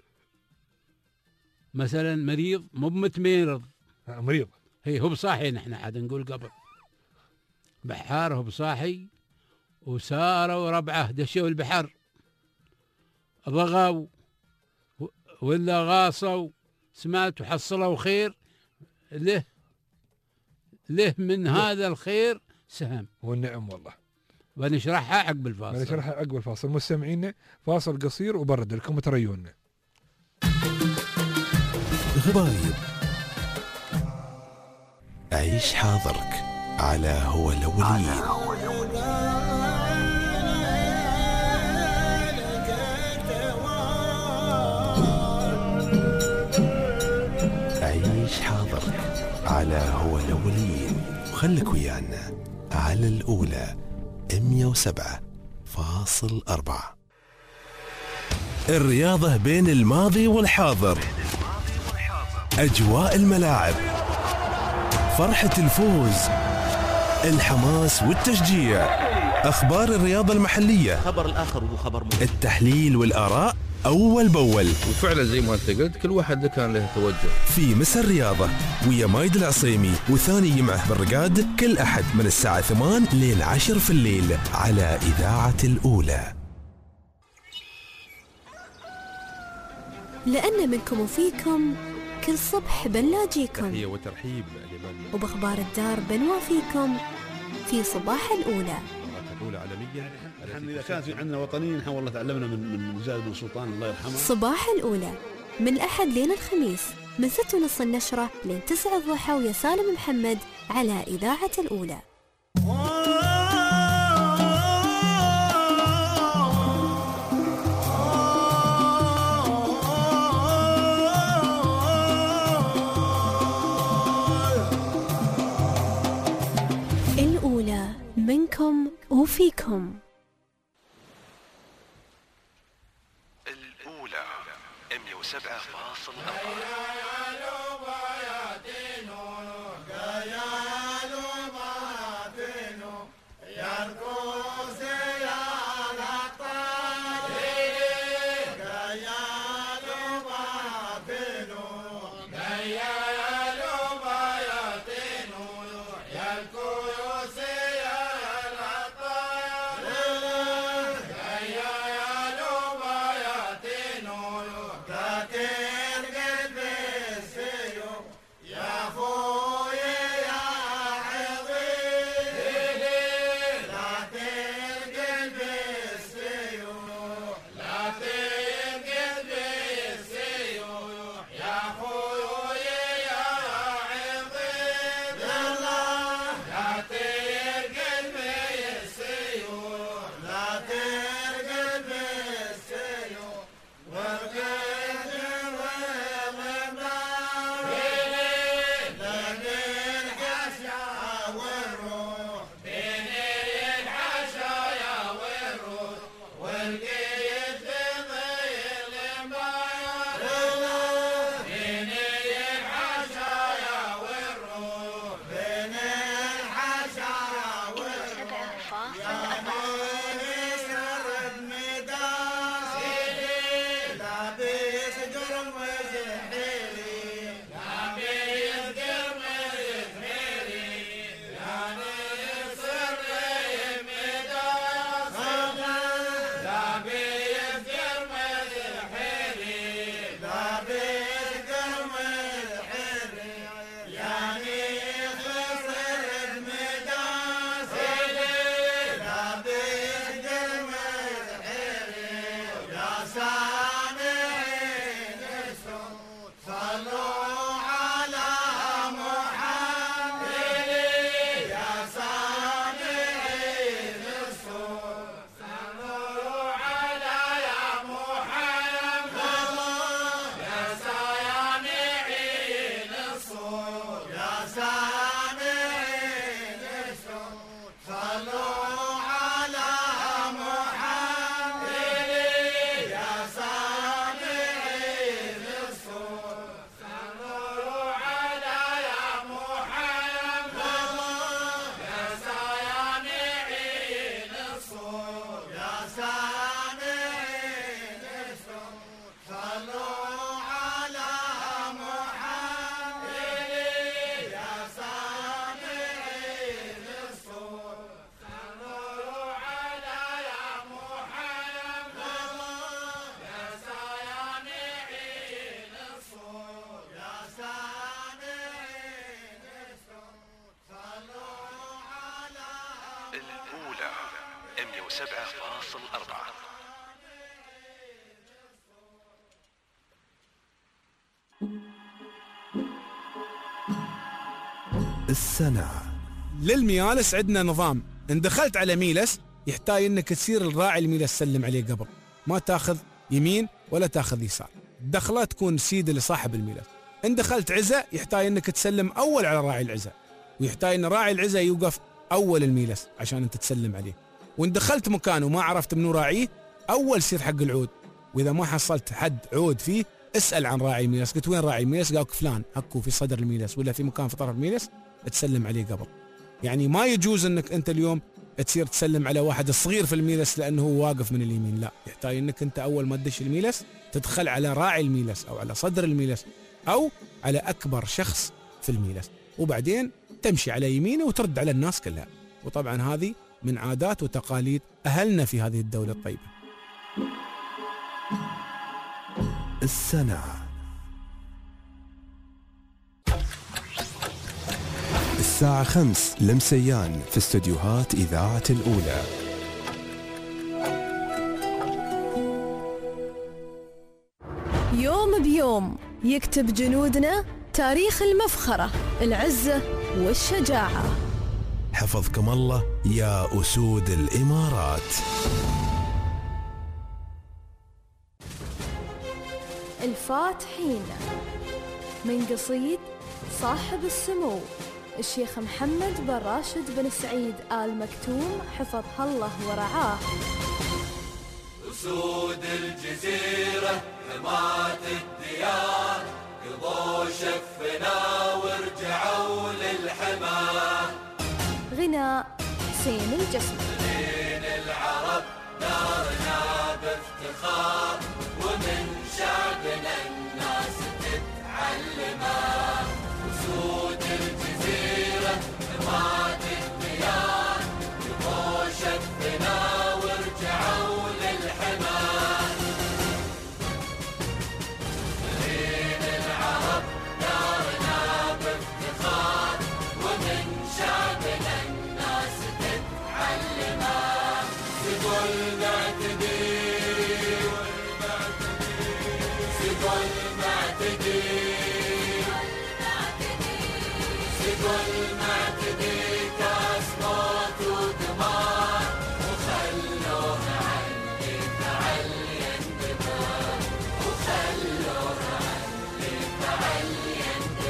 مثلا مريض مو متمرض، مريض هي هو بصاحي، نحن عاد نقول قبل بحار هو بصاحي، وساروا ربعه دشوا البحر، ضغوا ولا غاصوا، سمعت وحصلوا خير له من هذا الخير سهم. والنعم والله. ونشرحها عقب الفاصل. مستمعينا فاصل قصير وبرد لكم تريونا. غبايب، عيش حاضرك على هو الأولين. عيش حاضرك على هو الأولين، وخلك ويانا على الأولى 107.4. الرياضة بين الماضي والحاضر، أجواء الملاعب، فرحة الفوز، الحماس والتشجيع، أخبار الرياضة المحلية، خبر الآخر وهو خبر مهم، التحليل والآراء أول بأول. وفعلا زي ما أنت قلت كل واحد كان له توجه. في مسا الرياضة ويا مايد العصيمي وثاني يمعه بالرقاد، كل أحد من الساعة 8 لين 10 في الليل على إذاعة الأولى. لأن منكم وفيكم كل صبح بنلاجيكم، تحية وترحيب لمن وبأخبار الدار بنوافيكم في صباح الأولى. الأولى عالميا. نحن إذا كانت عندنا وطنيين نحن والله تعلمنا من زايد بن سلطان الله يرحمه. صباح الأولى من الأحد لين الخميس من 6:30 النشرة لين 9 الضحى، ويا سالم محمد على إذاعة الأولى. الأولى منكم وفيكم. الأولى 107.4. الأولى 107.4. السنة. للميالس عندنا نظام، ان دخلت على ميلس يحتاج انك تصير الراعي الميلس تسلم عليه قبل، ما تاخذ يمين ولا تاخذ يسار، الدخله تكون سيد لصاحب الميلس. ان دخلت عزة يحتاج انك تسلم اول على راعي العزة، ويحتاج ان راعي العزة يوقف اول الميلس عشان انت تسلم عليه. وان دخلت مكان وما عرفت منو راعيه، اول سير حق العود، واذا ما حصلت حد عود فيه اسال عن راعي الميلس، قلت وين راعي الميلس؟ قالك فلان، هكو في صدر الميلس ولا في مكان في طرف الميلس، تسلم عليه قبل. يعني ما يجوز انك انت اليوم تصير تسلم على واحد الصغير في الميلس لانه هو واقف من اليمين، لا، يحتاج انك انت اول ما تدش الميلس تدخل على راعي الميلس او على صدر الميلس او على اكبر شخص في الميلس، وبعدين تمشي على يمينه وترد على الناس كلها. وطبعا هذه من عادات وتقاليد اهلنا في هذه الدولة الطيبة. السنة. الساعة 5 لمسيان في استديوهات إذاعة الأولى. يوم بيوم يكتب جنودنا تاريخ المفخرة، العزة والشجاعة. حفظكم الله يا أسود الإمارات. الفاتحين من قصيد صاحب السمو الشيخ محمد بن راشد بن سعيد آل مكتوم حفظها الله ورعاه. أسود الجزيرة حماة الديار قضوا شفنا ورجعوا للحماه. غناء حسين الجسمي. من العرب دارنا بافتخار ومن شعبنا الناس تتعلمه. أسود الجزيرة حماة الديار قضوا شفنا ورجعوا للحماه. من العرب دارنا بافتخار ومن شعبنا الناس تتعلمه. سقوا المعتدين سقوا المعتدين سقوا المعتدين كاس موت ودمار وخلوه عني تعلي الدماء وخلوه عني تعلي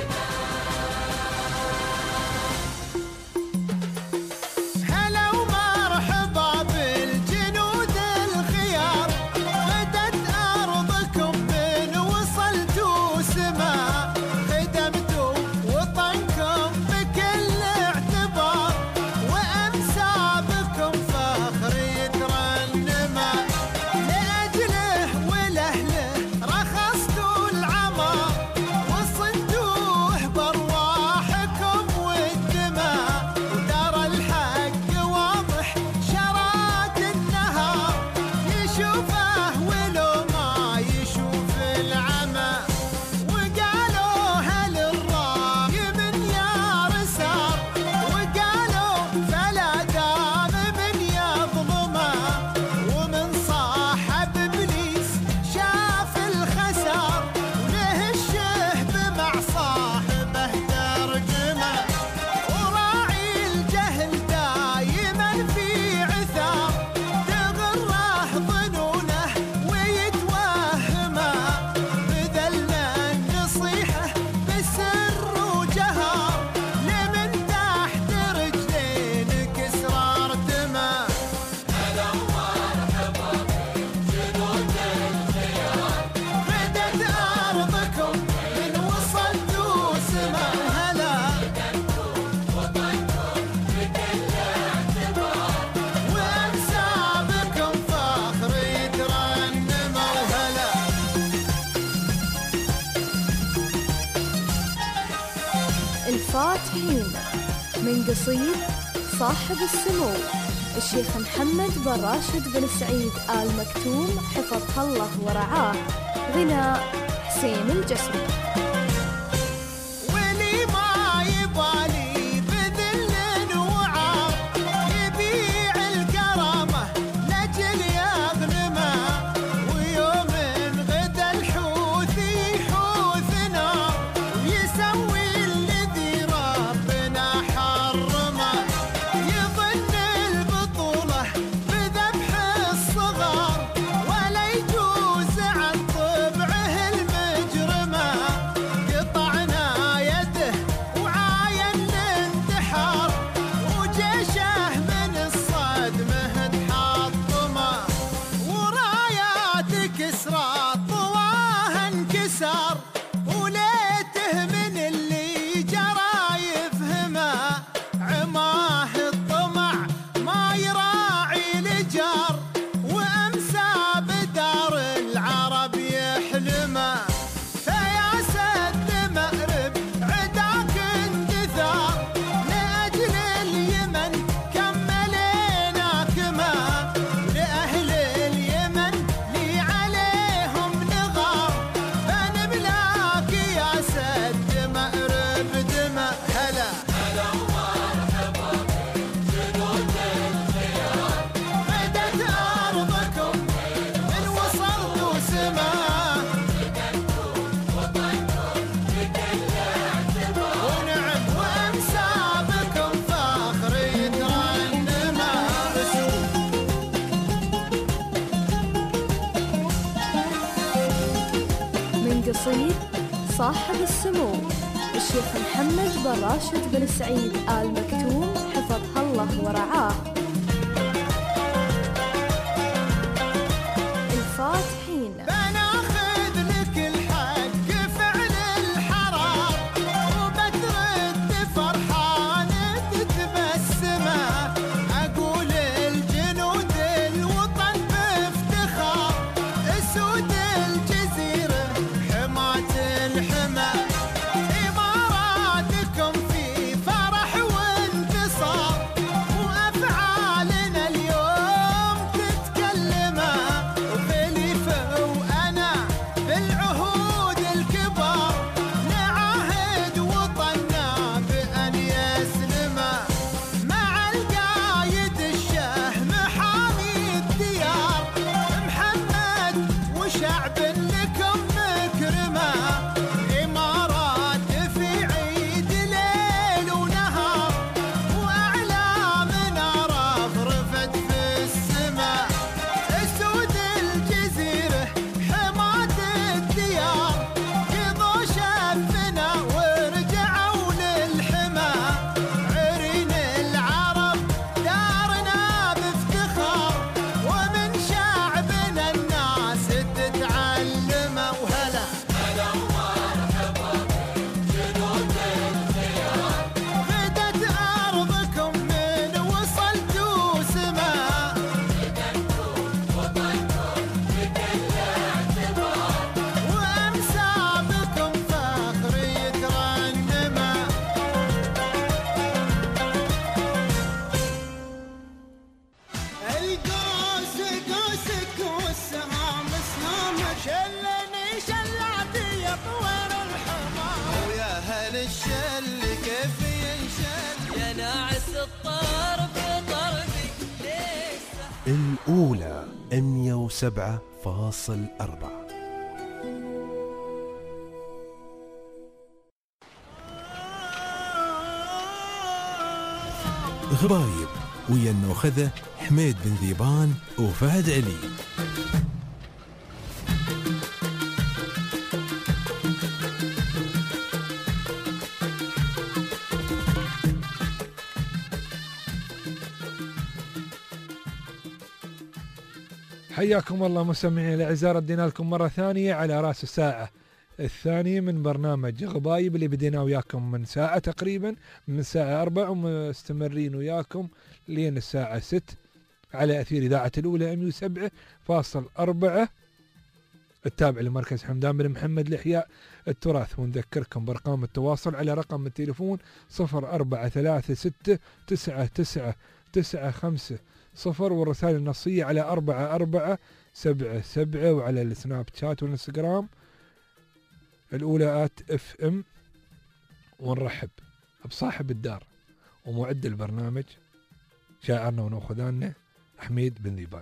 هلا ومرحبا بالجنود الخيار، غدت أرضكم من وصلتوا سما، خدمتوا وطنكم بكل اعتبار، وأمسابكم فخر يترنما، لأجله ولأهله رخصتوا العمى، وصدوه بأرواحكم والدماء، ودار الحق واضح شرات النهار، يشوفه ولو ما يشوف العمى، وقالوها للراي من يا رسار، وقالوا فلا دام من يظلمه، ومن صاحب ابليس شاف الخسار، وله الشهب مع صاحبه ترجمه، وراعي الجهل دايما في عثار، تغره ظنونه ويتوهمه، بذلنا النصيحة بسر وجهار، لمن تحت رجلينك اسرار دمه. هلا ومرحبا بجنود الخيار، غدت أرضكم من وصلتوا سما، هلا وطنكم بكل اعتبار، وأنسابكم فخر يترنم، وهلا الفاتحين من قصيد صاحب السمو الشيخ محمد بن راشد بن سعيد آل مكتوم حفظها الله ورعاه. غناء حسين الجسمي. ولي ما يبالي بذل وعار، يبي قصيد صاحب السمو الشيخ محمد بن راشد بن سعيد آل مكتوم حفظه الله ورعاه. الفاتحين. بناخذ لك الحق فعل الحرام وبترد فرحان تتبسمه اقول الجنود الوطن بافتخار اسود الجزيره حماة الحمى اماراتكم في فرح وانتصار وافعالنا اليوم تتكلمه وخليفه وانا بالعهود الكبار نعاهد وطننا بان يسلمه مع القايد الشهم حامي الديار محمد وشعب لكم مكرمه امارات في عيد ليل ونهار واعلامنا رفرفت في السماء اسود الجزيره حماة الديار قضوا شفنا ورجعوا للحمى عرين العرب دارنا بافتخار ومن شعبنا الناس تتعلمه وهلا هلا ومرحبا بجنود الخيار غدت ارضكم من وصلتوا سما وطنكم بكل اعتبار وامسابكم فخر يترنمه القوس قوسك والسهام سهامك شلني شلعتي يا طوير الحمار ويا هل الشل كيف ينشل يا ناعس الطرب طربي ليش الأولى 107.4. غبايب ويا النوخذة حميد بن ذيبان وفهد علي. حياكم الله مستمعينا الاعزاء، ردينا لكم مره ثانيه على راس الساعه الثانيه من برنامج غبايب اللي بدينا وياكم من ساعه تقريبا من الساعه 4 ومستمرين وياكم لين الساعه 6 على اثير اذاعه الاولى 107.4 التابع لمركز حمدان بن محمد لإحياء التراث. ونذكركم بارقام التواصل على رقم التليفون 0436999950 والرسائل النصية على 4477 وعلى السناب شات والانستغرام الأولى @FM. ونرحب بصاحب الدار ومعد البرنامج شاعرنا ونوخذاننا حميد بن ذيبان.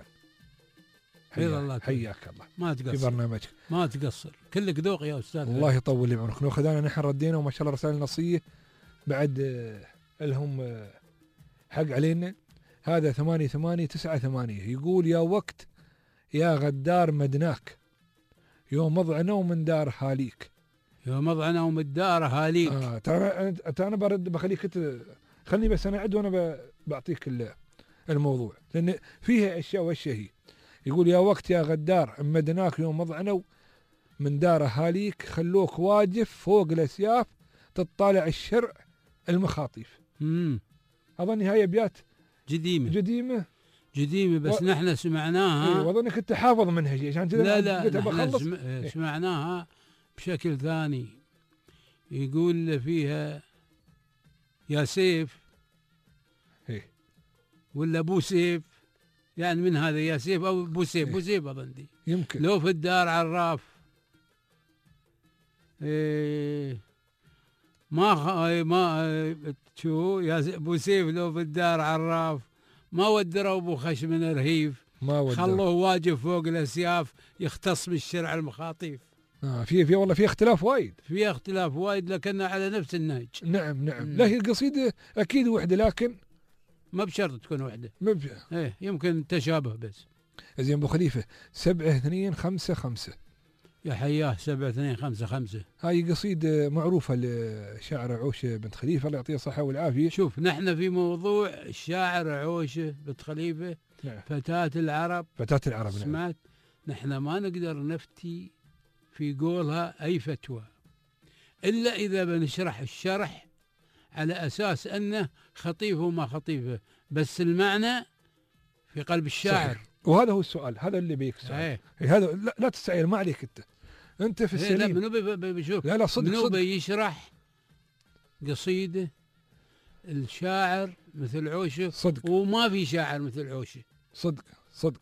حياك الله ما تقصر في برنامجك، ما تقصر، كلك ذوق يا أستاذ. الله يطول لي عمرك. نوخذانا نحن ردينا وما شاء الله رسائل نصية بعد لهم حق علينا. هذا 8898 يقول يا وقت يا غدار مدناك يوم مضعنا ومن دار هاليك. يوم مضعنا ومن دار هاليك. ترى انا برد بخليك خلني بس انا اعد وانا بعطيك الموضوع لان فيها اشياء والشهي. يقول يا وقت يا غدار مدناك يوم مضعنا من دار هاليك خلوك واقف فوق الاسياف تطالع الشرع المخاطيف. اظن هاي ابيات قديمة بس نحن سمعناها. واظنك انت حافظ منها شيء عشان كذا. لا نحن سمعناها بشكل ثاني. يقول فيها يا سيف ولا ابو سيف، يعني من هذا يا سيف او ابو سيف. ابو سيف اظن دي يمكن. لو في الدار عراف ما شو يا ابو سيف لو في الدار عراف ما ودروا ابو خشم من الرهيف خلوه واجب فوق الاسياف يختص بالشرع المخاطيف. في والله في اختلاف وايد لكن على نفس النهج. نعم. لا هي القصيدة اكيد وحدة لكن ما بشرط تكون وحدة. يمكن تشابه بس. زين ابو خليفة 7255 يا حياه 7255. هاي قصيدة معروفة لشاعر عوشة بنت خليفة الله يعطيه الصحة والعافية. شوف نحن في موضوع الشاعر عوشة بنت خليفة. نعم. فتاة العرب. فتاة العرب. نعم. سمعت. نحن ما نقدر نفتي في قولها أي فتوى إلا إذا بنشرح الشرح على أساس أنه خطيفة وما خطيفة، بس المعنى في قلب الشاعر. صحيح. وهذا هو السؤال، هذا اللي بيك السؤال. هذا لا تستعير، ما عليك انت في السليم. لا منو بيشوف. لا صدق منو بيشرح قصيدة الشاعر مثل عوشة. صدق. وما في شاعر مثل عوشة. صدق.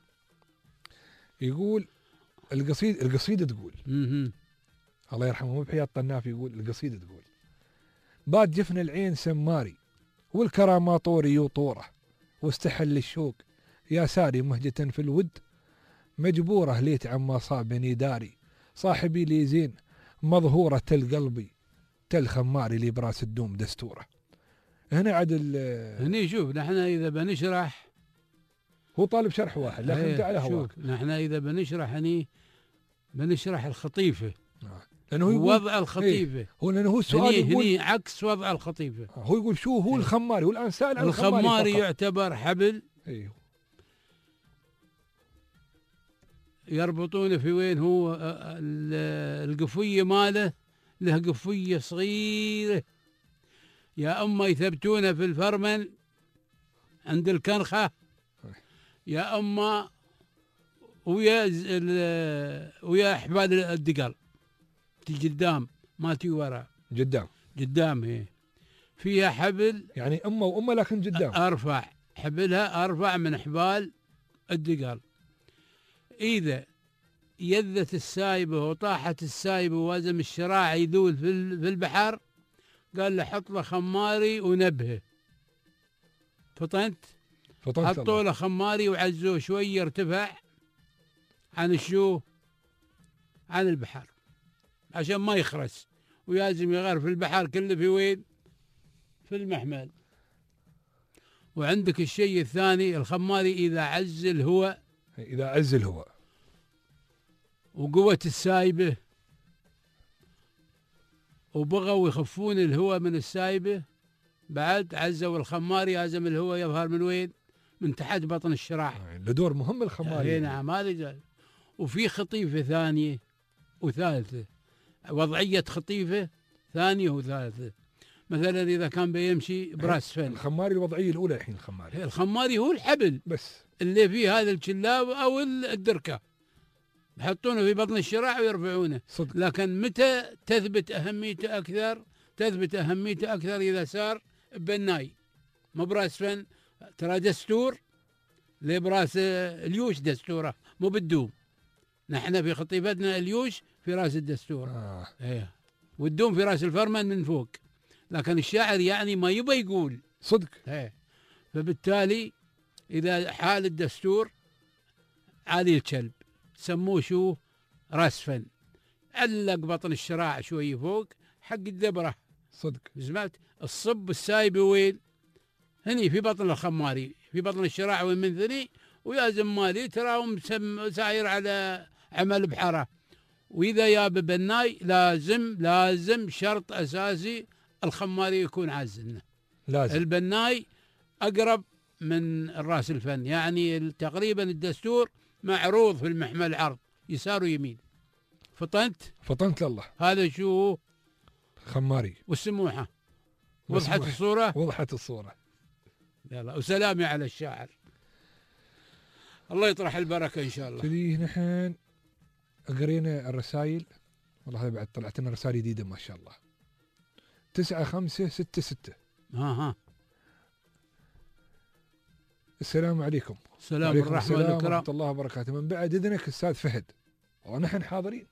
يقول القصيدة تقول الله يرحمه مو بحياة الطناف، يقول القصيدة تقول: بات جفن العين سماري والكراماطوري يوطوره، واستحل الشوق يا ساري مهجة في الود، مجبورة ليت عما صابني داري، صاحبي لي زين مظهورة تل قلبي تل خماري لي براس الدوم دستوره. هنا عدل هني شوف نحن إذا بنشرح، هو طالب شرح واحد لكن انت على هواك. نحن إذا بنشرح هني بنشرح الخطيفة. لأنه هو وضع الخطيفة. هو لأنه هو السؤال هني عكس وضع الخطيفة. هو يقول شو هو الخماري، هو الآن سائل عن الخماري يعتبر حبل. ايوه. يربطونه في وين هو القفية ماله، له قفية صغيرة يا أما يثبتونه في الفرمل عند الكنخة، يا أما ويا حبال الدقل تي قدام ما تي ورا. قدام هي فيها حبل يعني أمه وأمه لكن قدام. أرفع حبلها أرفع من حبال الدقل. إذا يذت السايبة وطاحت السايبة وازم الشراع يذول في البحر، قال له حط له خماري ونبهه. فطنت حطوا له خماري وعزوه شوي يرتفع عن عن البحر عشان ما يخرس، ويازم يغرف البحر كله في وين؟ في المحمل. وعندك الشيء الثاني الخماري إذا عز الهواء وقوة السايبة وبغوا يخفون الهواء من السايبة، بعد عزوا الخماري لازم الهواء يظهر من وين؟ من تحت بطن الشراع. لدور مهم الخماري. نعم هذا. وفي خطيفة ثانية وثالثة، وضعية خطيفة ثانية وثالثة. مثلا إذا كان بيمشي براس فن، الخماري الوضعية الأولى الحين الخماري هو الحبل بس اللي فيه هذا الشلاب أو الدركة، يحطونه في بطن الشراع ويرفعونه. صدق. لكن متى تثبت أهميته أكثر؟ تثبت أهميته أكثر إذا صار بناي مو براس فن. ترى دستور لبراس اليوش دستوره مو بالدوم. نحن في خطيفتنا اليوش في راس الدستور. ايه والدوم في راس الفرمن من فوق. لكن الشاعر يعني ما يبغى يقول صدق. ايه فبالتالي اذا حال الدستور عالي الكلب سموه شو؟ راس فن. علق بطن الشراع شوي فوق حق الدبره. صدق. سمعت؟ الصب السايبه وين؟ هني في بطن الخماري في بطن الشراع وين من ثني، ويازم مالي تراهم ساير على عمل بحره. واذا ياب بناي لازم شرط اساسي الخماري يكون عازلنا. لازم البناي اقرب من الراس الفن، يعني تقريبا الدستور معروض في المحمل عرض يسار ويمين. فطنت لله. هذا شو؟ خماري. والسموحه وضحت الصوره. يلا وسلامي على الشاعر، الله يطرح البركة إن شاء الله. تدري نحن قرينا الرسائل، والله بعد طلعت لنا رسائل جديدة ما شاء الله. 9566. السلام عليكم. السلام ورحمة الله ورحمة الله وبركاته. من بعد إذنك أستاذ فهد، ونحن حاضرين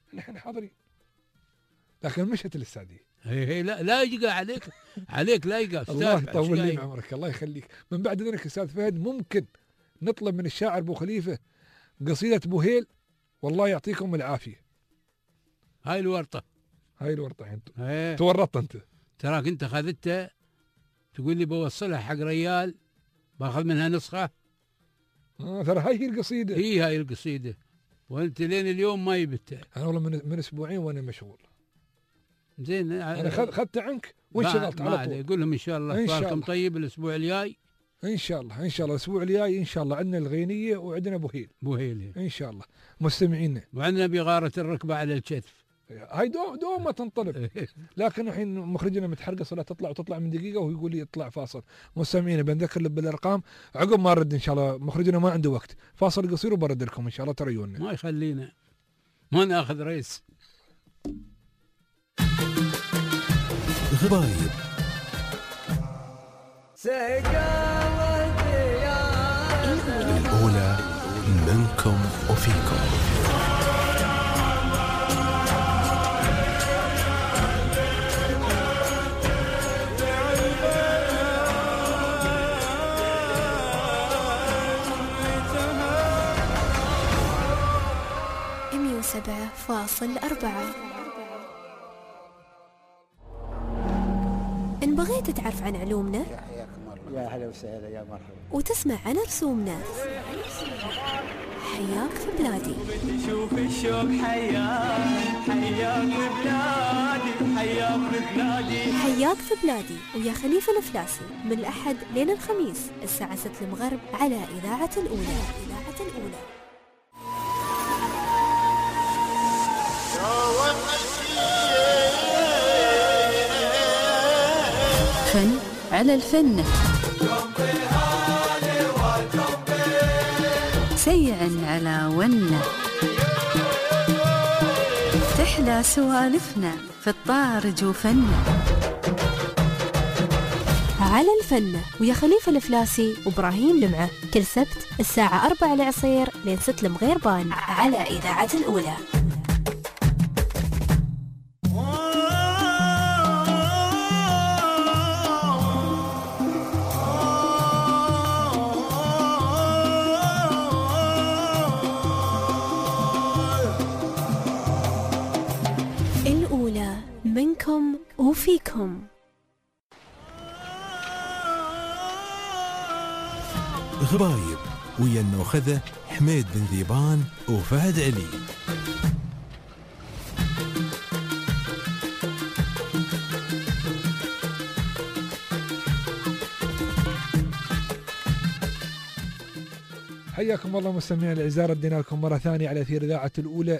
لكن مشت الأستاذية. هي لا يجي عليك لا يجي. الله يطول لي عمرك، الله يخليك. من بعد إذنك أستاذ فهد، ممكن نطلب من الشاعر أبو خليفة قصيدة بوهيل؟ والله يعطيكم العافية. هاي الورطة انت تورطت انت. تراك انت خذتها تقول لي بوصلها حق ريال باخذ منها نسخة. ترى هاي القصيدة. هاي القصيدة وانت لين اليوم ما يبت. انا والله من اسبوعين وانا مشغول. زين انا خذت عنك وانشغلت على طول. يقول لهم ان شاء الله اخباركم طيب الاسبوع الجاي. ان شاء الله الاسبوع الجاي ان شاء الله عندنا الغينيه وعندنا بوهيل ان شاء الله مستمعينا. وعندنا بغاره الركبه على الكتف. هاي دوم ما تنطلب. لكن الحين مخرجنا متحرقص ولا تطلع من دقيقه ويقول لي اطلع فاصل. مستمعينا بنذكر بالارقام عقب ما نرد ان شاء الله، مخرجنا ما عنده وقت، فاصل قصير وبرد لكم ان شاء الله تريونا. ما يخلينا ما ناخذ ريس. غبايب الأولى منكم وفيكم. مية 7.4. إن بغيت تعرف عن علومنا يا هلا وسهلا يا مرحبا وتسمع عن رسومنا، حياك في بلادي. شوف الشوق حياك حياك في بلادي ويا خليفة الفلاسي من الأحد لين الخميس الساعة 6 المغرب على إذاعة الأولى. فن على الفن، سيع على ونه، تحلى سوالفنا في الطارج وفنه. على الفن ويا خليفة الفلاسي وإبراهيم لمعة كل سبت الساعة 4 العصير لين 6 المغيربان على إذاعة الأولى. الأولى منكم وفيكم. غبايب ويا النوخذة حميد بن ذيبان وفهد علي. حياكم الله مستمعينا الاعزاء، ردينا لكم مره ثانيه على اثير اذاعه الاولى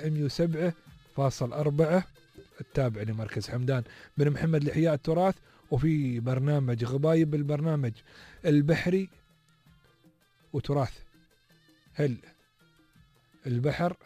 107.4 التابع لمركز حمدان بن محمد لإحياء التراث، وفي برنامج غبايب البرنامج البحري وتراث هل البحر.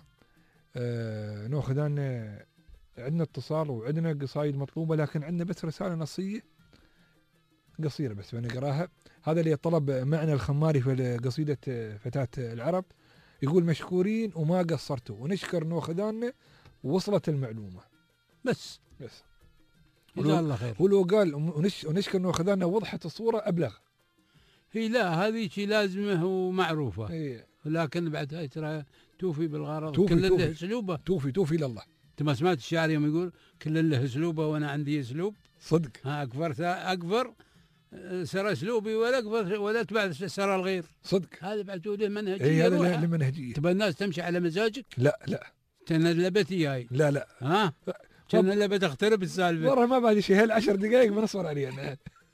ناخذ عندنا اتصال وعندنا قصايد مطلوبه، لكن عندنا بس رساله نصيه قصيره بس بنقراها. هذا اللي طلب معنا الخماري في قصيده فتاه العرب، يقول مشكورين وما قصرتوا ونشكر نوخذاننا ووصلت المعلومه. بس جزاه الله خير. ولو قال ونشكر نوخذاننا وضحت الصوره ابلغ. هي لا هذه شيء لازمه ومعروفه. ولكن بعد هاي ترى توفي بالغرض. كل له اسلوبه. توفي لله. انت ما سمعت الشاعر يوم يقول كل له اسلوبه وانا عندي اسلوب؟ صدق. ها اكبر سرى اسلوبي ولا اكبر ولا تبع سرى الغير. صدق. هذا بعد له منهجيه. هذا له منهجيه. تبى الناس تمشي على مزاجك؟ لا تنلبتي هاي. لا ها كان لبت اخترب السالفه. والله ما بعد شيء، هل 10 دقائق بنصبر عليه انا.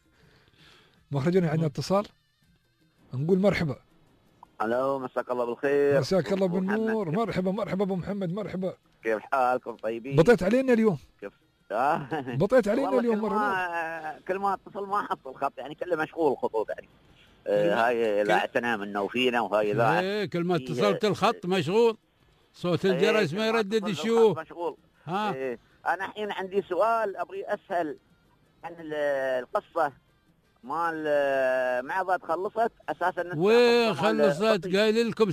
مخرجنا عندنا اتصال، نقول مرحبا. الو مساك الله بالخير. مساك الله بالنور. مرحبا ابو محمد. مرحبا، كيف حالكم؟ طيبين؟ بطيت علينا اليوم. كيف؟ بطيت علينا اليوم كل ما اتصل ما احصل خط، يعني كله مشغول الخطوط يعني. هاي اذاعتنا من نوفينا وهاي اذاعه. كل ما اتصلت الخط مشغول، صوت الجرس ما يردد الشوف. مشغول. انا الحين عندي سؤال ابغي اسال عن القصه مال معبد خلصت اساسا. وين خلصت؟ قايل لكم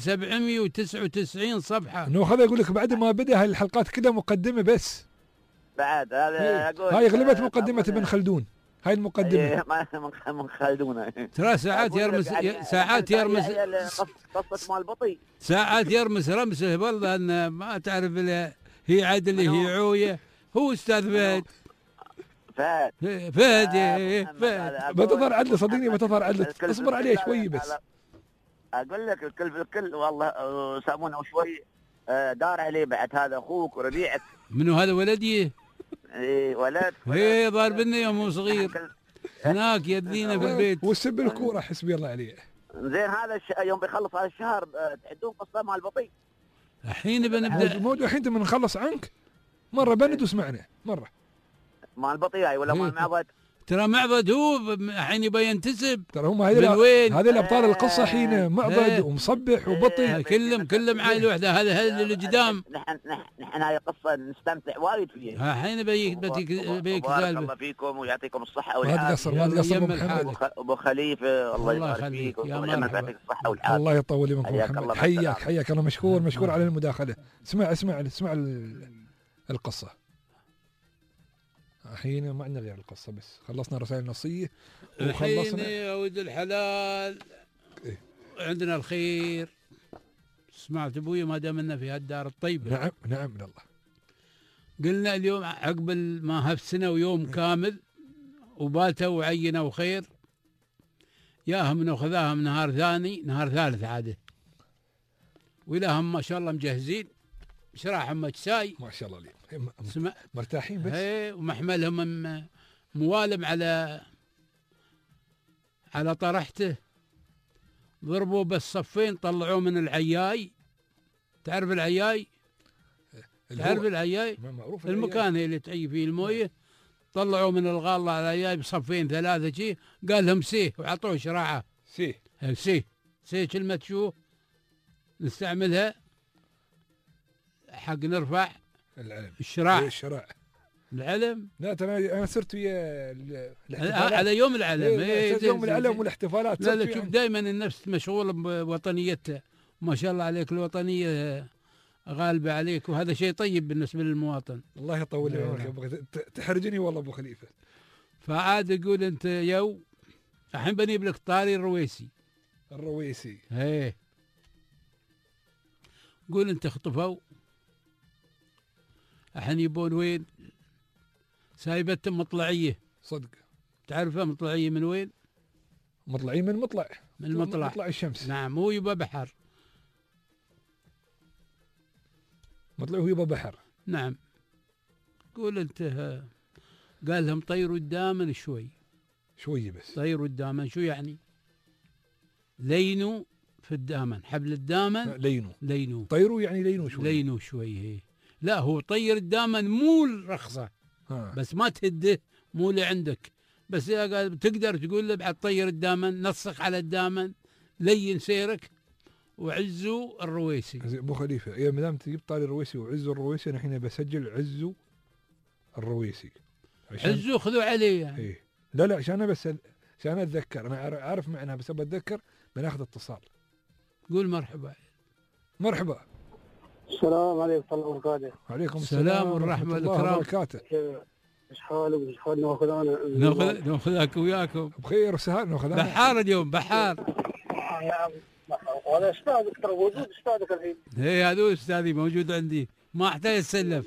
799 صفحه. هذا يقول لك بعد ما بدا هاي الحلقات كلها مقدمه بس. بعد هذا اقول هاي غلبت مقدمه ابن خلدون. هاي المقدمه من خلدون. ترى ساعات يرمس قصه مال بطي. ساعات يرمس رمسه والله ان ما تعرف هي عدل هي عويه. هو استاذ فهد. بتظهر عدل صدقني، بتظهر عدل. اصبر عليه شوي بس. اقول لك الكل بالكل والله سامونا شوي دار عليه بعد هذا اخوك وربيعك. منو هذا ولدي؟ ايه ولد. ايه ضاربني يوم هو صغير هناك يدينا في البيت. وسب الكوره حسبي الله عليه. زين هذا يوم بيخلص هذا الشهر تعدون قصه مال البطيء. الحين بنبدا موجود الحين تبي نخلص عنك مره بندوس معنا مره. مال البطيء هاي ولا مال معبد؟ ترى معبد هو الحين يبي ينتسب. ترى هم هذه الابطال القصه حين معبد ومصبح وبطيء كلهم عائله واحده. هذا اللي قدام. نحن هاي قصه نستمتع وايد فيها. الحين بيك بارك الله فيكم ويعطيكم الصحه والعافيه. ما تقصر ابو محمد. ابو خليفه الله يبارك فيك ويعطيك الصحه والعافيه. الله يطول لي منكم محمد. حياك الله مشكور على المداخله. اسمع القصه. الحين ما عندنا غير القصة بس خلصنا رسائل نصية الحين يا ولد الحلال. إيه؟ عندنا الخير. سمعت ابوي ما دامنا في هالدار الطيبة. نعم من الله. قلنا اليوم عقب ما هالسنة ويوم كامل وباتوا وعينوا خير ياهم ناخذاها من نهار ثالث عاده. ولاهم ما شاء الله مجهزين شراحهم مجساي ما شاء الله عليهم مرتاحين بس. ومحملهم موالم على طرحته. ضربوا بالصفين طلعوه من العياي. تعرف العياي؟ معروف المكان اللي تعي فيه المويه. طلعوا من الغالة على العياي بصفين 3 شي. قال لهم سيه وعطوه شراعه. سيه كلمة شو نستعملها حق نرفع العلم. الشراع. العلم. لا انا صرت ويا الاحتفالات على يوم العلم. يوم العلم والاحتفالات. لا شوف دائما النفس مشغوله بوطنيتها. ما شاء الله عليك الوطنيه غالبه عليك وهذا شيء طيب بالنسبه للمواطن. الله يطول لي عمرك. تحرجني والله ابو خليفه. فعاد يقول انت الحين بنجيب لك طاري الرويسي. ايه قول انت اخطفوا الحين يبون وين؟ سايبتهم مطلعيه. صدق. تعرفها مطلعيه من وين؟ مطلعيه من مطلع الشمس. نعم هو يبقى بحر. مطلع هو يبقى بحر. نعم. قول انت قال لهم طيروا الدامن شوي بس. طيروا الدامن شو يعني؟ لينوا في الدامن. حبل الدامن لينوا. طيروا يعني لينوا شوي هي. لا هو طير الدامن مو رخصة بس ما تهده مو اللي عندك. بس قال تقدر تقول له بعد طير الدامن نسق على الدامن لين سيرك وعزوا الرويسي. ابو خليفه يا مدام تجيب طاري الرويسي وعزوا الرويسي انا الحين بسجل عزوا الرويسي. عزوا خذوا عليه يعني. ايه لا عشان عشان اتذكر. انا عارف معناها بس اتذكر بناخذ اتصال. قول مرحبا. السلام عليكم ورحمة الله وبركاته. وعليكم السلام ورحمة الله وبركاته. ايش حالك وايش حال ناخذك وياكم بخير وسهل. ناخذنا بحار اليوم بحار. وانا استاذك ترى موجود استاذك الحين. ايه هذا استاذي موجود عندي ما احتاج اتسلف.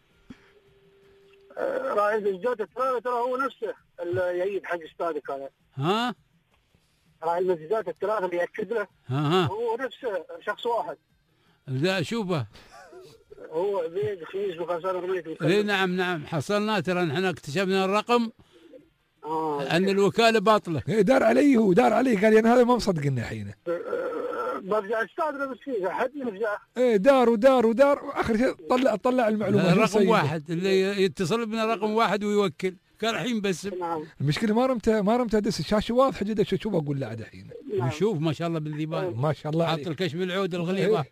راعي المسجات الثلاثة ترى هو نفسه اللي يعيد حق استاذك هذا. ها؟ راعي المسجات الثلاثة اللي يأكد له. هو نفسه شخص واحد. لا شوفه. هو بيد خميس وخمسان رميت. اي نعم حصلنا ترى نحن اكتشفنا الرقم. ان الوكالة باطلة. دار علي قال يعني هذا ما مصدقنا الحين. برجع استاذنا بس فيه حد يرجع. ايه دار واخر شيء طلع المعلومات. رقم واحد اللي يتصل بنا رقم واحد ويوكل كان الحين بس. المشكله ما رمت ادس الشاشه واضحه جدا. شوف اقول له عاد الحين. نشوف ما شاء الله بالذيبان. ما شاء الله حاط الكشف العود الغليظه.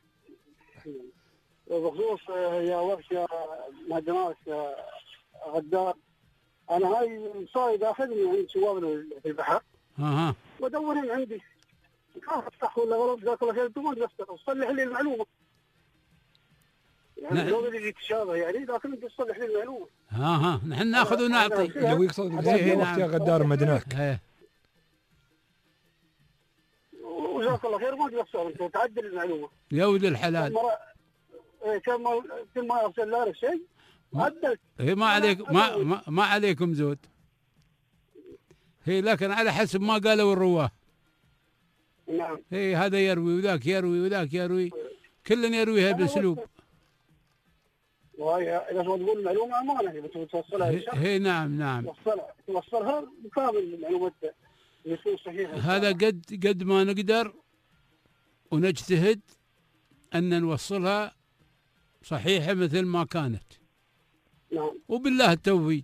بخصوص يا وحش يا مهدناس يا غدار. انا هاي صايد اخذني عند شباب في البحر. ودورهم عندي. كان صح ولا غلط جزاك الله خير. انتم ما تقصروا صلح لي المعلومه. يعني لو اللي تشابه يعني لكن انت تصلح لي المعلومه. نحن ناخذ ونعطي. لو يقصد يا غدار مدناك. وجزاك الله خير ما تقصر انت تعدل المعلومه. يا ولد الحلال. كل ما ارسل لك شيء عدلت. ما عليك ما عليكم زود. لكن على حسب ما قالوا الرواه. نعم. هذا يروي وذاك يروي وذاك يروي. كل يرويها باسلوب. وهي اذا تقول المعلومه امانه بس توصلها هي نعم توصلها بكامل معلوماتها يكون صحيحه. هذا قد ما نقدر ونجتهد ان نوصلها صحيحه مثل ما كانت. نعم. وبالله التوفيق.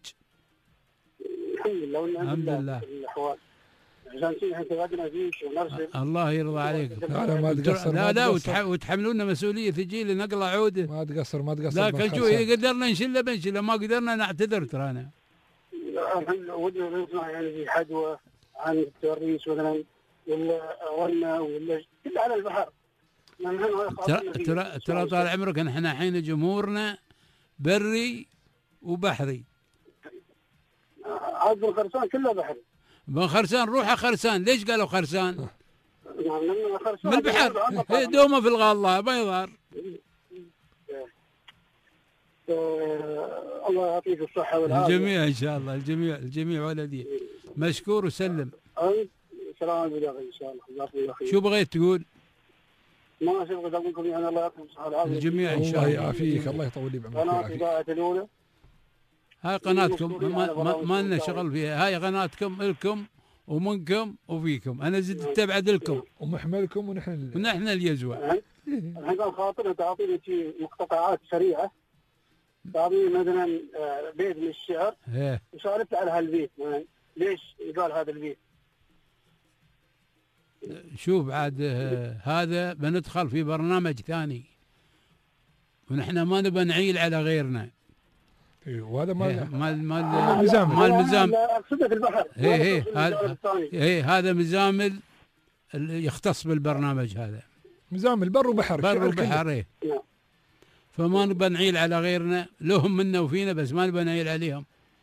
الحمد لله. الاحوال عشان احنا تقدنا فيك ونرسل. الله يرضى عليك. ما تقصر. لا وتحملونا مسؤوليه تجي لي نقله عوده. ما تقصر. لكن شو قدرنا نشيله بنشيله، ما قدرنا نعتذر ترانا. الحين ودنا نسمع يعني في حدوى عن التوريث مثلا ولا غنى ولا كله على البحر. ترى طال عمرك احنا الحين جمهورنا بري وبحري. عاد الخرسان كله بحري. بن خرسان روحه خرسان. ليش قالوا خرسان؟ من البحر. دومه في الغالة ما يظهر. الله يعطيك الصحة والعافية. الجميع إن شاء الله. الجميع ولدي. مشكور وسلم. سلام عليكم إن شاء الله. شو بغيت تقول؟ ما أبغى أقول لكم يعني الله يعطيكم الصحة والعافية. الجميع إن شاء الله. الله يعافيك. الله يطول لي بعمرك. قناة إذاعة الأولى. هاي قناتكم ما لنا شغل فيها. هاي قناتكم لكم ومنكم وفيكم. انا زدت اتبعد لكم ومحملكم ونحن اليزوى. الحين قال خاطرنا تعطيني شي مقتطعات سريعه، تعطيني مثلا بيت من الشعر وسالت على هالبيت ليش قال هذا البيت. شوف عاد هذا بندخل في برنامج ثاني ونحن ما نبى نعيل على غيرنا. وهذا مال مزامل. اقصده في البحر. هذا مزامل يختص بالبرنامج هذا. مزامل بر وبحر. فما نبى نعيل على غيرنا، لهم منا وفينا بس ما نبى نعيل عليهم.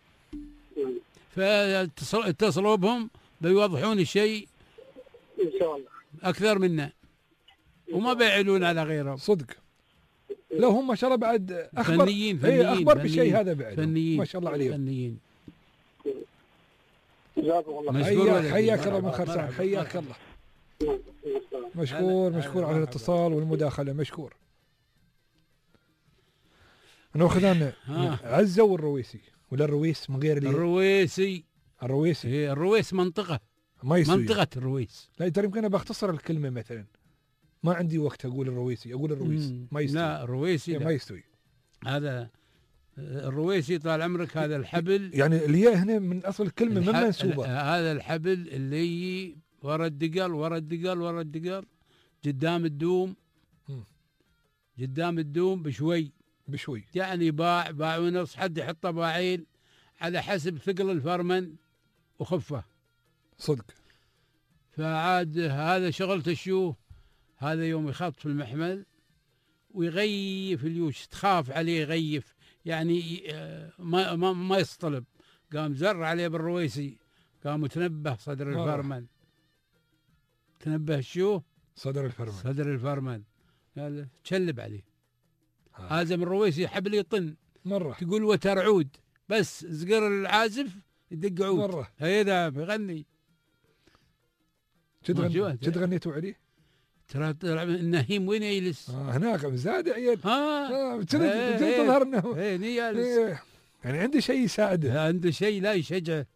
فاتصلوا بهم بيوضحون الشيء ان شاء الله اكثر منا وما بيعيلون على غيرهم. صدق. لو هم ما شاء الله بعد اخبر فنيين اخبر بالشيء هذا بعد فنيين ما شاء الله عليهم. فنيين. جزاكم الله. حياك الله من خرسان. حياك الله. مشكور على الاتصال والمداخله. مشكور. ناخذ انا عزه والرويسي ولا الرويس من غير الرويسي. هي الرويس منطقه ما يسوي. منطقه الرويس. لا ترى يمكن بختصر الكلمه مثلا ما عندي وقت اقول الرويسي اقول الرويس ما يستوي. لا الرويسي ما يستوي. هذا الرويسي طال عمرك هذا الحبل يعني الياء هنا من اصل الكلمه من منسوبه. هذا الحبل اللي يجي ورا الدقل قدام الدوم بشوي يعني باع ونص. حد يحطه باعين على حسب ثقل الفرمن وخفه. صدق. فعاد هذا شغلته شو؟ هذا يوم يخط في المحمل ويغيف اليوش، تخاف عليه يغيف يعني ما يصطلب. قام زر عليه بالرويسي، قام تنبه صدر الفرمن. تنبه شو؟ صدر الفرمن. قال تشلب عليه. هذا من الرويسي حبل يطن مرة. تقول وتر عود بس زقر العازف يدق عود مرة. هيدا بيغني. جد غنيتوا عليه؟ ترى النهيم وين يجلس؟ هناك مزاد عيال. تظهر انه يعني عنده شيء يساعده. عنده شيء لا يشجعه.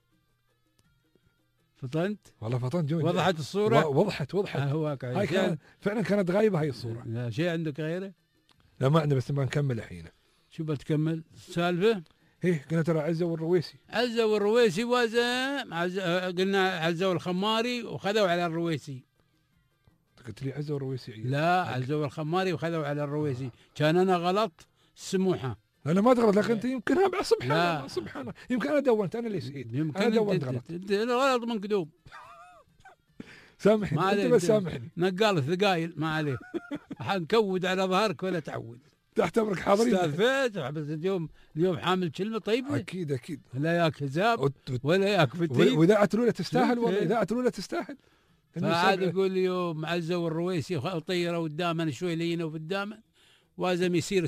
فطنت؟ والله فطنت. وضحت الصورة؟ وضحت. هاي فعلا كانت غايبة هاي الصورة. لا شيء عندك غيره؟ لا ما عندنا بس نبغى نكمل الحين. شو بتكمل؟ السالفة؟ ايه قلنا ترى عزة والرويسي قلنا عزة والخماري وخذوا على الرويسي. قلت لي عزة والرويسي عيال. لا عزة والخماري وخذوا على الرويسي. كان انا غلط سموحة. انا ما تغلط لكن انت يمكن سبحان الله يمكن انا دونت انا اللي سئيت. انا دونت غلط. انت غلط مكذوب. سامحني انت بس سامحني. نقال الثقايل ما عليه. حنكود على ظهرك ولا تعود. تحت امرك حاضرين. استعفيت بس اليوم حامل كلمه طيبه. اكيد. لا ياك حزاب ولا ياك فتيل. واذاعه الاولى تستاهل والله. اذاعه الاولى تستاهل. فعاد يقول اليوم عزه والرويسي وطيره قدامنا شوي لينه قدامنا وازم يصير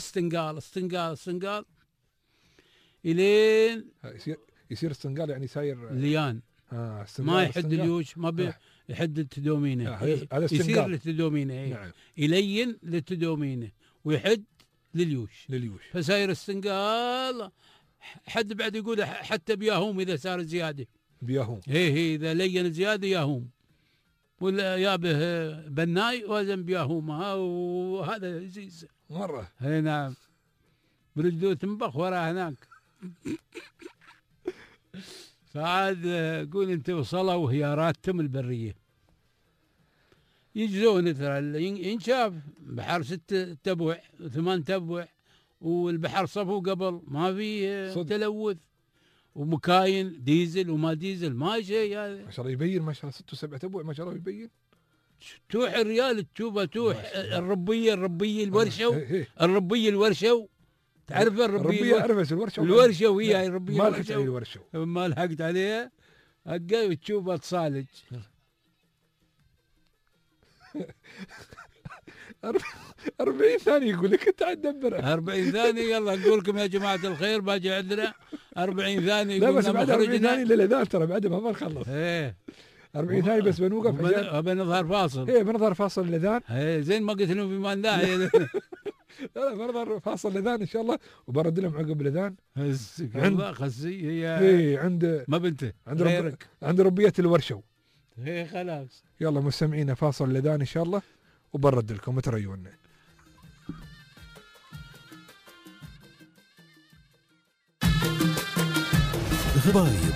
استنقال الين يصير استنقال يعني ساير ليان. ما يحد اليوش، ما يحد التدومينه، يصير للتدومينه، نعم. يلين للتدومينه ويحد لليوش. فساير السنقال حد بعد يقول حتى بياهوم اذا صار زياده، بياهوم ايه اذا لين زياده ياهوم، ولا يابه بناي وزن بياهومها، وهذا يزيز مره. اي نعم، برجلو تنبخ وراه هناك. فعاد قول انت وصلوا هياراتهم البريه يجزون ترى ينشاف بحر 6 تبوع 8 تبوع، والبحر صفو قبل ما في تلوث، ومكاين ديزل وما ديزل ما شيء. هذا ما شاء الله يبين، ما شاء الله 6 و7 تبوع ما شاء الله يبين. توح الريال تشوفه، توح الربيه الورشو تعرف الربيه اعرف الورشه وهي الربيه ما لحقت عليه الورشه، ما لحقت عليها هقا وتشوفها تصالج. 40 ثانية يقول لك انت تدبرها. 40 ثانية يلا نقول لكم يا جماعة الخير باجي عندنا 40 ثانية. لا بس بعد 40 ثانية للاذان ترى بعد ما نخلص. ايه 40 ثانية بس بنوقف بنظهر فاصل. ايه بنظهر فاصل الاذان. ايه زين ما قلت لهم بما داعي. لا بنظهر فاصل الاذان ان شاء الله، وبرد لهم عقب الاذان. عند خزي هي ايه عند ما بنته عند ربية الورشو. ايه خلاص يلا مستمعينا فاصل الاذان ان شاء الله وبرد لكم تريونا. غرايب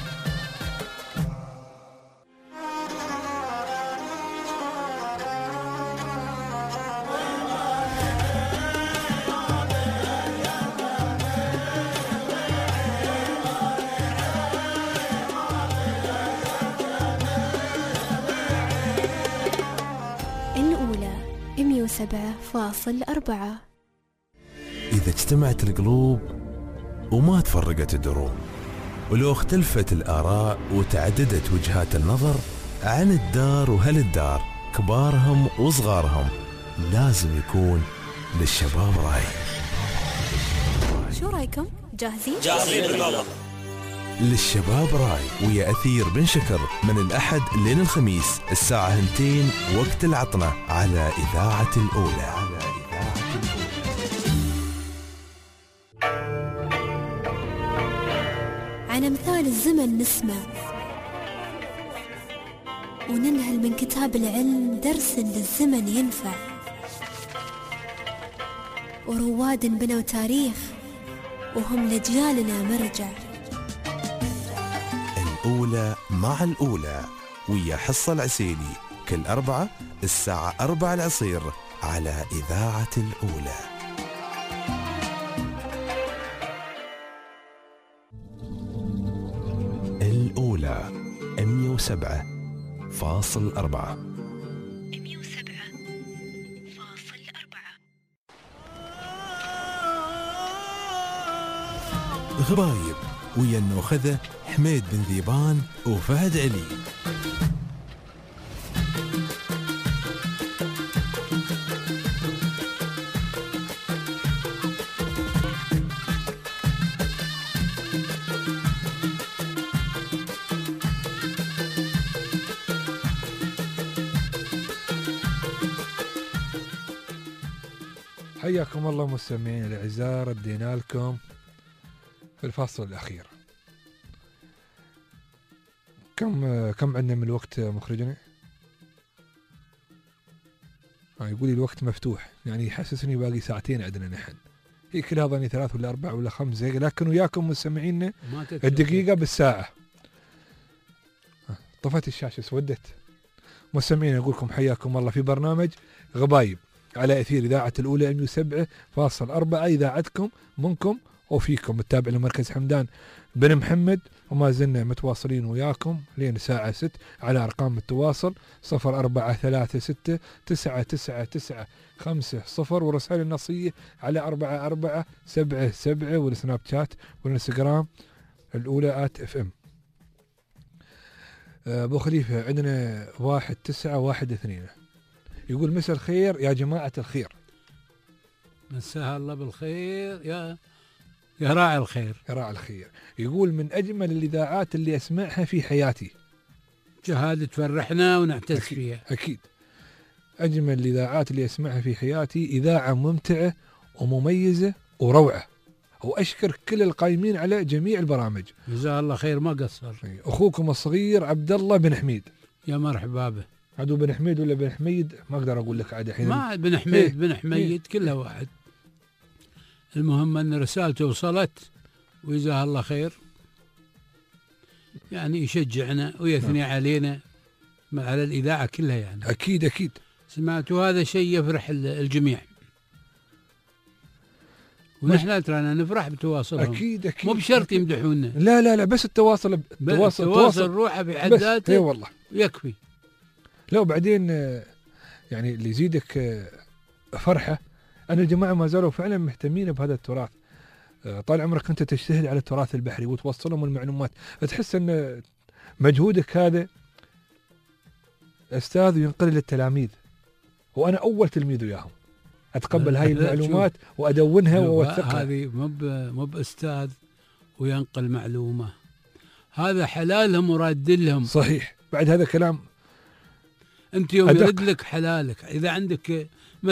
الأولى 107.4. إذا اجتمعت القلوب وما تفرقت الدروب، ولو اختلفت الآراء وتعددت وجهات النظر عن الدار وهل الدار، كبارهم وصغارهم، لازم يكون للشباب راي. شو رايكم؟ جاهزين؟ جاهزين بالضبط. للشباب راي ويا أثير بن شكر من الأحد لين الخميس الساعة 2 وقت العطنة على إذاعة الأولى. عن أمثال الزمن نسمع وننهل من كتاب العلم درس للزمن ينفع، ورواد بنوا تاريخ وهم لأجيالنا مرجع. الأولى مع الأولى ويا حصة العسيلي كل أربعة الساعة 4 العصير على إذاعة الأولى. الأولى 107.4. غرايب ويا النوخذة حميد بن ذيبان وفهد علي. حياكم الله مستمعين الاعزاء، ردينا لكم في الفصل الاخير. كم عندنا من الوقت مخرجنا؟ يقول لي الوقت مفتوح، يعني يحسسني باقي ساعتين عندنا نحن. هي كلها ظني 3 ولا 4 ولا 5، لكن وياكم مستمعينا الدقيقة بالساعة. طفت الشاشة سودت. مستمعين أقول لكم حياكم الله في برنامج غبايب على أثير إذاعة الأولى 107.4، إذاعتكم منكم وفيكم، التابع لمركز حمدان بن محمد. وما زلنا متواصلين وياكم لين الساعة 6 على أرقام التواصل 0436999500، ورسائل النصية على 4477، والسناب شات والانستغرام الأولى @FM. أبو خليفة عندنا 1912 يقول مساء الخير يا جماعة الخير. مساء الله بالخير يا راعي الخير. يا راعي الخير. يقول من أجمل الإذاعات اللي أسمعها في حياتي، شهادة تفرحنا ونعتز فيها. أكيد. أجمل الإذاعات اللي أسمعها في حياتي إذاعة ممتعة ومميزة وروعة، وأشكر كل القائمين على جميع البرامج. جزاه الله خير ما قصر. أخوكم الصغير عبد الله بن حميد. يا مرحبا به. عدو بن حميد ولا بن حميد ما أقدر أقول لك عاد الحين. ما بن حميد بن حميد كلها واحد. المهم أن رسالته وصلت وجزاه الله خير، يعني يشجعنا ويثني علينا على الإذاعة كلها يعني. أكيد أكيد. سمعتوا هذا شيء يفرح الجميع، ونحن ترانا نفرح بتواصلهم. أكيد أكيد. مو بشرط يمدحونا. لا لا لا، بس التواصل التواصل روحه بحد ذاته. اي والله يكفي. لا وبعدين يعني اللي يزيدك فرحة أن الجماعة ما زالوا فعلا مهتمين بهذا التراث. طال عمرك أنت تجتهد على التراث البحري وتوصلهم المعلومات، فتحس أن مجهودك هذا أستاذ وينقل للتلاميذ، وأنا أول تلميذ وياهم أتقبل هاي المعلومات وأدونها وأوثقها. هذه مو بأستاذ وينقل معلومة، هذا حلالهم وراد لهم. صحيح. بعد هذا كلام أنت يوم يرد لك حلالك، إذا عندك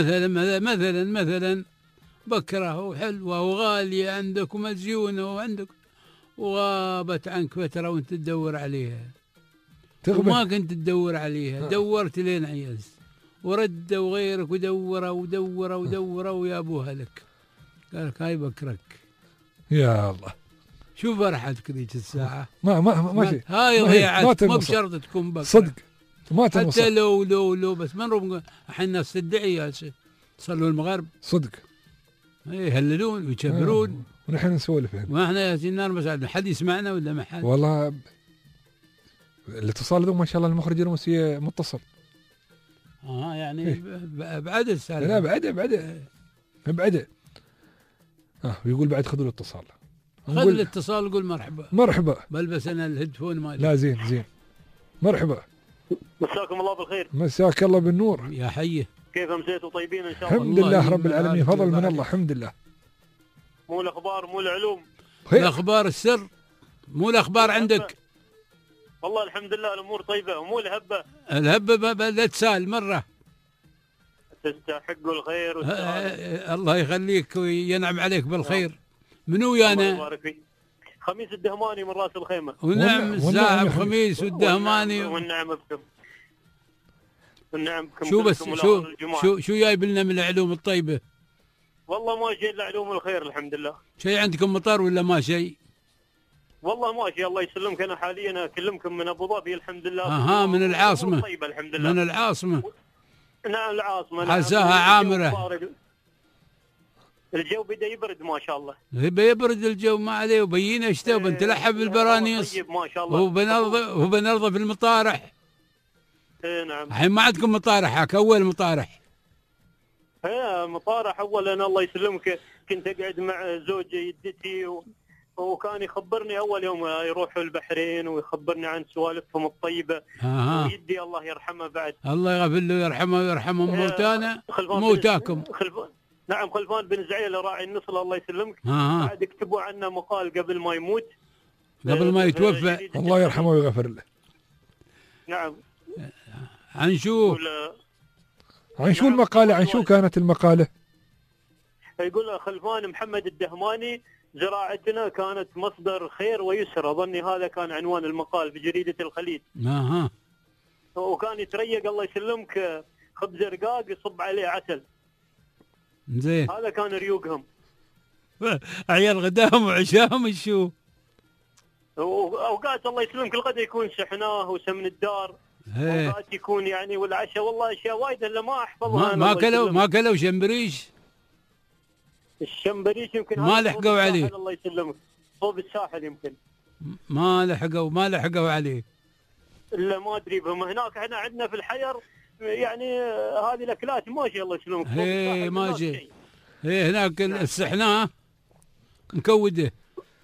مثلا بكرة وحلوة وغالية عندك ومزيونة وعندك وغابت عنك فترة وانت تدور عليها وما كنت تدور عليها، دورت لين عيزت ورد وغيرك ودورة ويا أبوها لك، قال لك هاي بكرك. يا الله شوف فرحتك ذيك الساعة. ما شيء. هاي ضيعت، مو بشرط تكون بكرة. صدق ما تنصر. حتى لو بس ما نروح الحين الناس تدعي يا شيخ صلوا المغرب. صدق. يهللون ويكبرون ونحن نسولف هنا. ما احنا ياسين نار مساعد، حد يسمعنا ولا ما حد؟ والله الاتصال ذو ما شاء الله المخرج الروسي متصل. يعني بعد السالفة. لا بعده ويقول بعد خذوا الاتصال. خذ الاتصال وقول مرحبا. بلبس انا الهيدفون مالي. لا زين مرحبا. مساكم الله بالخير. مساك الله بالنور. يا حيه. كيف امسيتوا طيبين ان شاء الله؟ الحمد لله رب العالمين، فضل من الله الحمد لله. مو الاخبار مو العلوم. الاخبار السر مو الاخبار عندك. والله الحمد لله الامور طيبه ومو الهبه لا تسال مره. تستحقوا الخير الله يخليك وينعم عليك بالخير. منو ويانا؟ الله يبارك فيك. خميس الدهماني من راس الخيمه. ونعم الساعه خميس والدهماني. والنعم بكم. والنعم بكم. شو جايب لنا من العلوم الطيبه؟ والله ما شيء الا علوم الخير الحمد لله. شيء عندكم مطر ولا ما شيء؟ والله ما شيء الله يسلمك. انا حاليا اكلمكم من ابو ظبي الحمد لله. من العاصمه. طيبه الحمد لله. من العاصمه. نعم العاصمه. حساها عامره. الجو بدا يبرد ما شاء الله. يبرد الجو ما عليه وبينا شتاء وبنتلحب بالبرانيس. طيب ما شاء الله. وبنرضى في المطارح. نعم. الحين ما عندكم مطارح هاك اول مطارح. مطارح اولا الله يسلمك كنت اقعد مع زوجي جدتي وكان يخبرني اول يوم يروحوا البحرين ويخبرني عن سوالفهم الطيبه. ويدي الله يرحمه بعد. الله يغفر له ويرحمه ويرحم موتانا وموتاكم. نعم خلفان بن زعيل راعي النصل الله يسلمك. بعد اكتبوا عنه مقال قبل ما يموت. قبل ما يتوفى. الله يرحمه ويغفر له. نعم. عن شو المقالة؟ عن شو كانت المقالة؟ يقول خلفان محمد الدهماني زراعتنا كانت مصدر خير ويسر. أظني هذا كان عنوان المقال بجريدة الخليج. وكان يتريق الله يسلمك خبز رقاق يصب عليه عسل. زين. هذا كان ريوقهم. عيال غداهم وعشاهم شو؟ أوقات الله يسلمك الغدا يكون شحناه وسمن الدار. اوقات يكون يعني والعشاء والله اشياء وايد الا ما احفظها. ما كلوا شمبريش. الشمبريش يمكن ما لحقوا عليه. الله يسلمك صوب الساحل يمكن ما لحقوا عليه. الا ما ادري بهم هناك. احنا عندنا في الحير يعني هذه الاكلات ماشي الله يسلمك. ماشي. هناك السحناه مكوده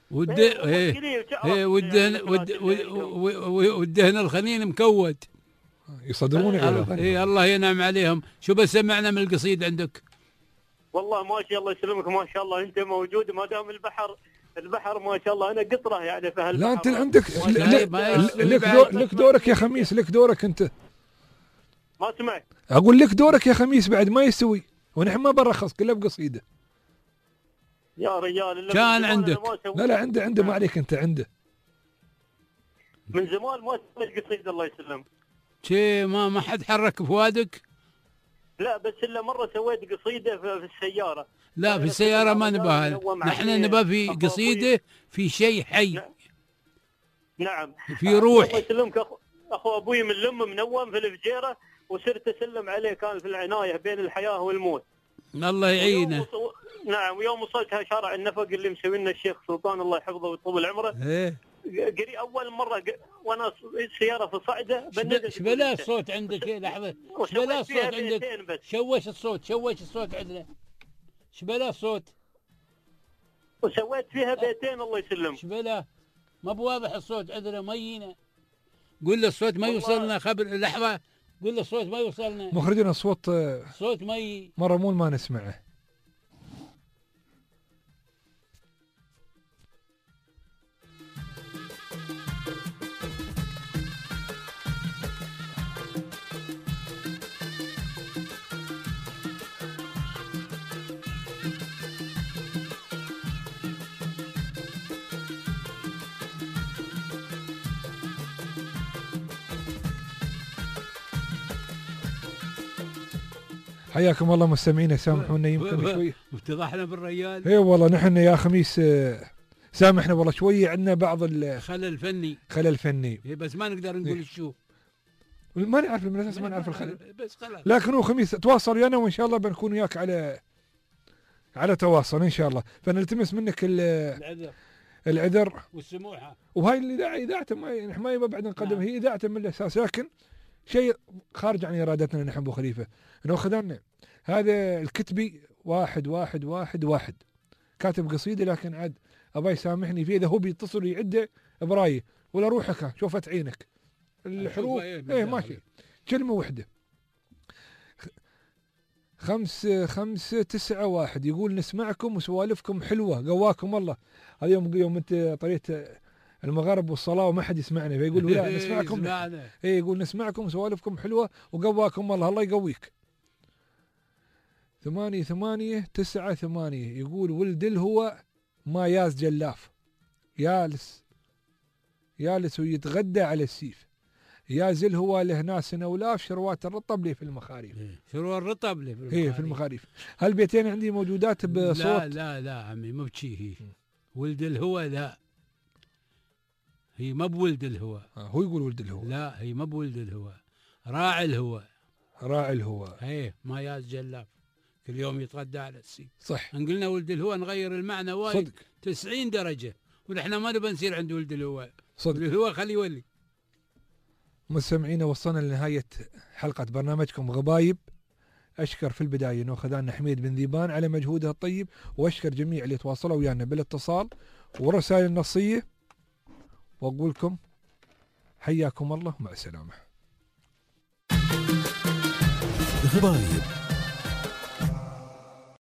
والدهن الخنين مكود يصدرون على الله ينعم عليهم. شو بس سمعنا من القصيد عندك؟ والله ماشي الله يسلمك ما شاء الله انت موجود ما دام البحر البحر ما شاء الله انا قطره يعني في هالبحر. لا انت عندك لك دورك يا خميس، لك دورك انت. ما سمعت. اقول لك دورك يا خميس بعد ما يستوي، ونحن ما برخص كله بقصيده. يا رجال كان عندك. لا عنده ما عليك انت عنده. من زمان ما سويت قصيده الله يسلمك. شي ما حد حرك فؤادك؟ لا بس الا مره سويت قصيده في السياره. لا في السياره ما نبغى، نحن نبغى في قصيده في شيء حي. نعم في روح. الله يسلمك اخو ابوي من لم منوم في الفجيره، وصرت اسلم عليه كان في العنايه بين الحياه والموت. الله يعينه. نعم ويوم وصلت شارع النفق اللي مسوي لنا الشيخ سلطان الله يحفظه ويطول عمره. قري اول مره وانا السياره في صعده ايش بلا الصوت عندك؟ لحظه ايش بلا الصوت عندك؟ شوش الصوت عندنا. ايش بلا الصوت؟ وسويت فيها بيتين الله يسلمك. ايش بلا؟ ما بواضح الصوت عندنا مينا. قول له الصوت ما يوصلنا خبر لحظه. قول له الصوت ما يوصلنا. مخرجنا الصوت صوت مي مره مو ما نسمعه. حياكم الله مستمعينا، سامحونا يمكن شوي افتضحنا بالريال. اي والله نحن يا خميس سامحنا والله شوي عندنا بعض خلل فني بس ما نقدر نقول شو، ما نعرف من الاساس ما نعرف الخلل بس خلاص. لكن هو خميس تواصل ويانا وان شاء الله بنكون وياك على تواصل ان شاء الله. فنلتمس منك العذر والسموحه. وهاي اذاعته ما يبغى بعد نقدم. هي اذاعته من الاساس، لكن شيء خارج عن ارادتنا نحن ابو خليفه. انه خذلنا هذا الكتبي 1-1-1-1 كاتب قصيده، لكن عاد ابا يسامحني فيه اذا هو بيتصل يعده برايه ولا روحك شوفت عينك الحروف ماشي كلمه واحده. 5-5-9-1 يقول نسمعكم وسوالفكم حلوه قواكم الله. هذا يوم انت طريت المغارب والصلاه وما حد يسمعنا، فيقول لا نسمعكم. يقول نسمعكم وسوالفكم حلوه وقواكم الله يقويك. 8-8-9-8 يقول ولد الهوى ما ياز جلاف، يالس ويتغدى على السيف، ياز الهوى له ناس نولاف شروات الرطب لي في المخاريف. شروات الرطب لي في المخاريف. هالبيتين عندي موجودات بصوت. لا عمي مو بشي. هي ولد الهوى لا، هي ما بولد الهوى. هو يقول ولد الهوى. لا هي ما بولد الهوى، راعي الهوى. ما ياز جلاف كل يوم يتغدى على السيف. صح. ان قلنا ولد الهوى نغير المعنى وايد 90 درجه، ونحن ما نبى نصير عند ولد الهوى. صدق. الهوى خليه يولي. مستمعينا وصلنا لنهايه حلقه برنامجكم غبايب. اشكر في البدايه انه خذانا حميد بن ذيبان على مجهوده الطيب، واشكر جميع اللي تواصلوا ويانا بالاتصال والرسائل النصيه، واقول لكم حياكم الله مع السلامه. غبايب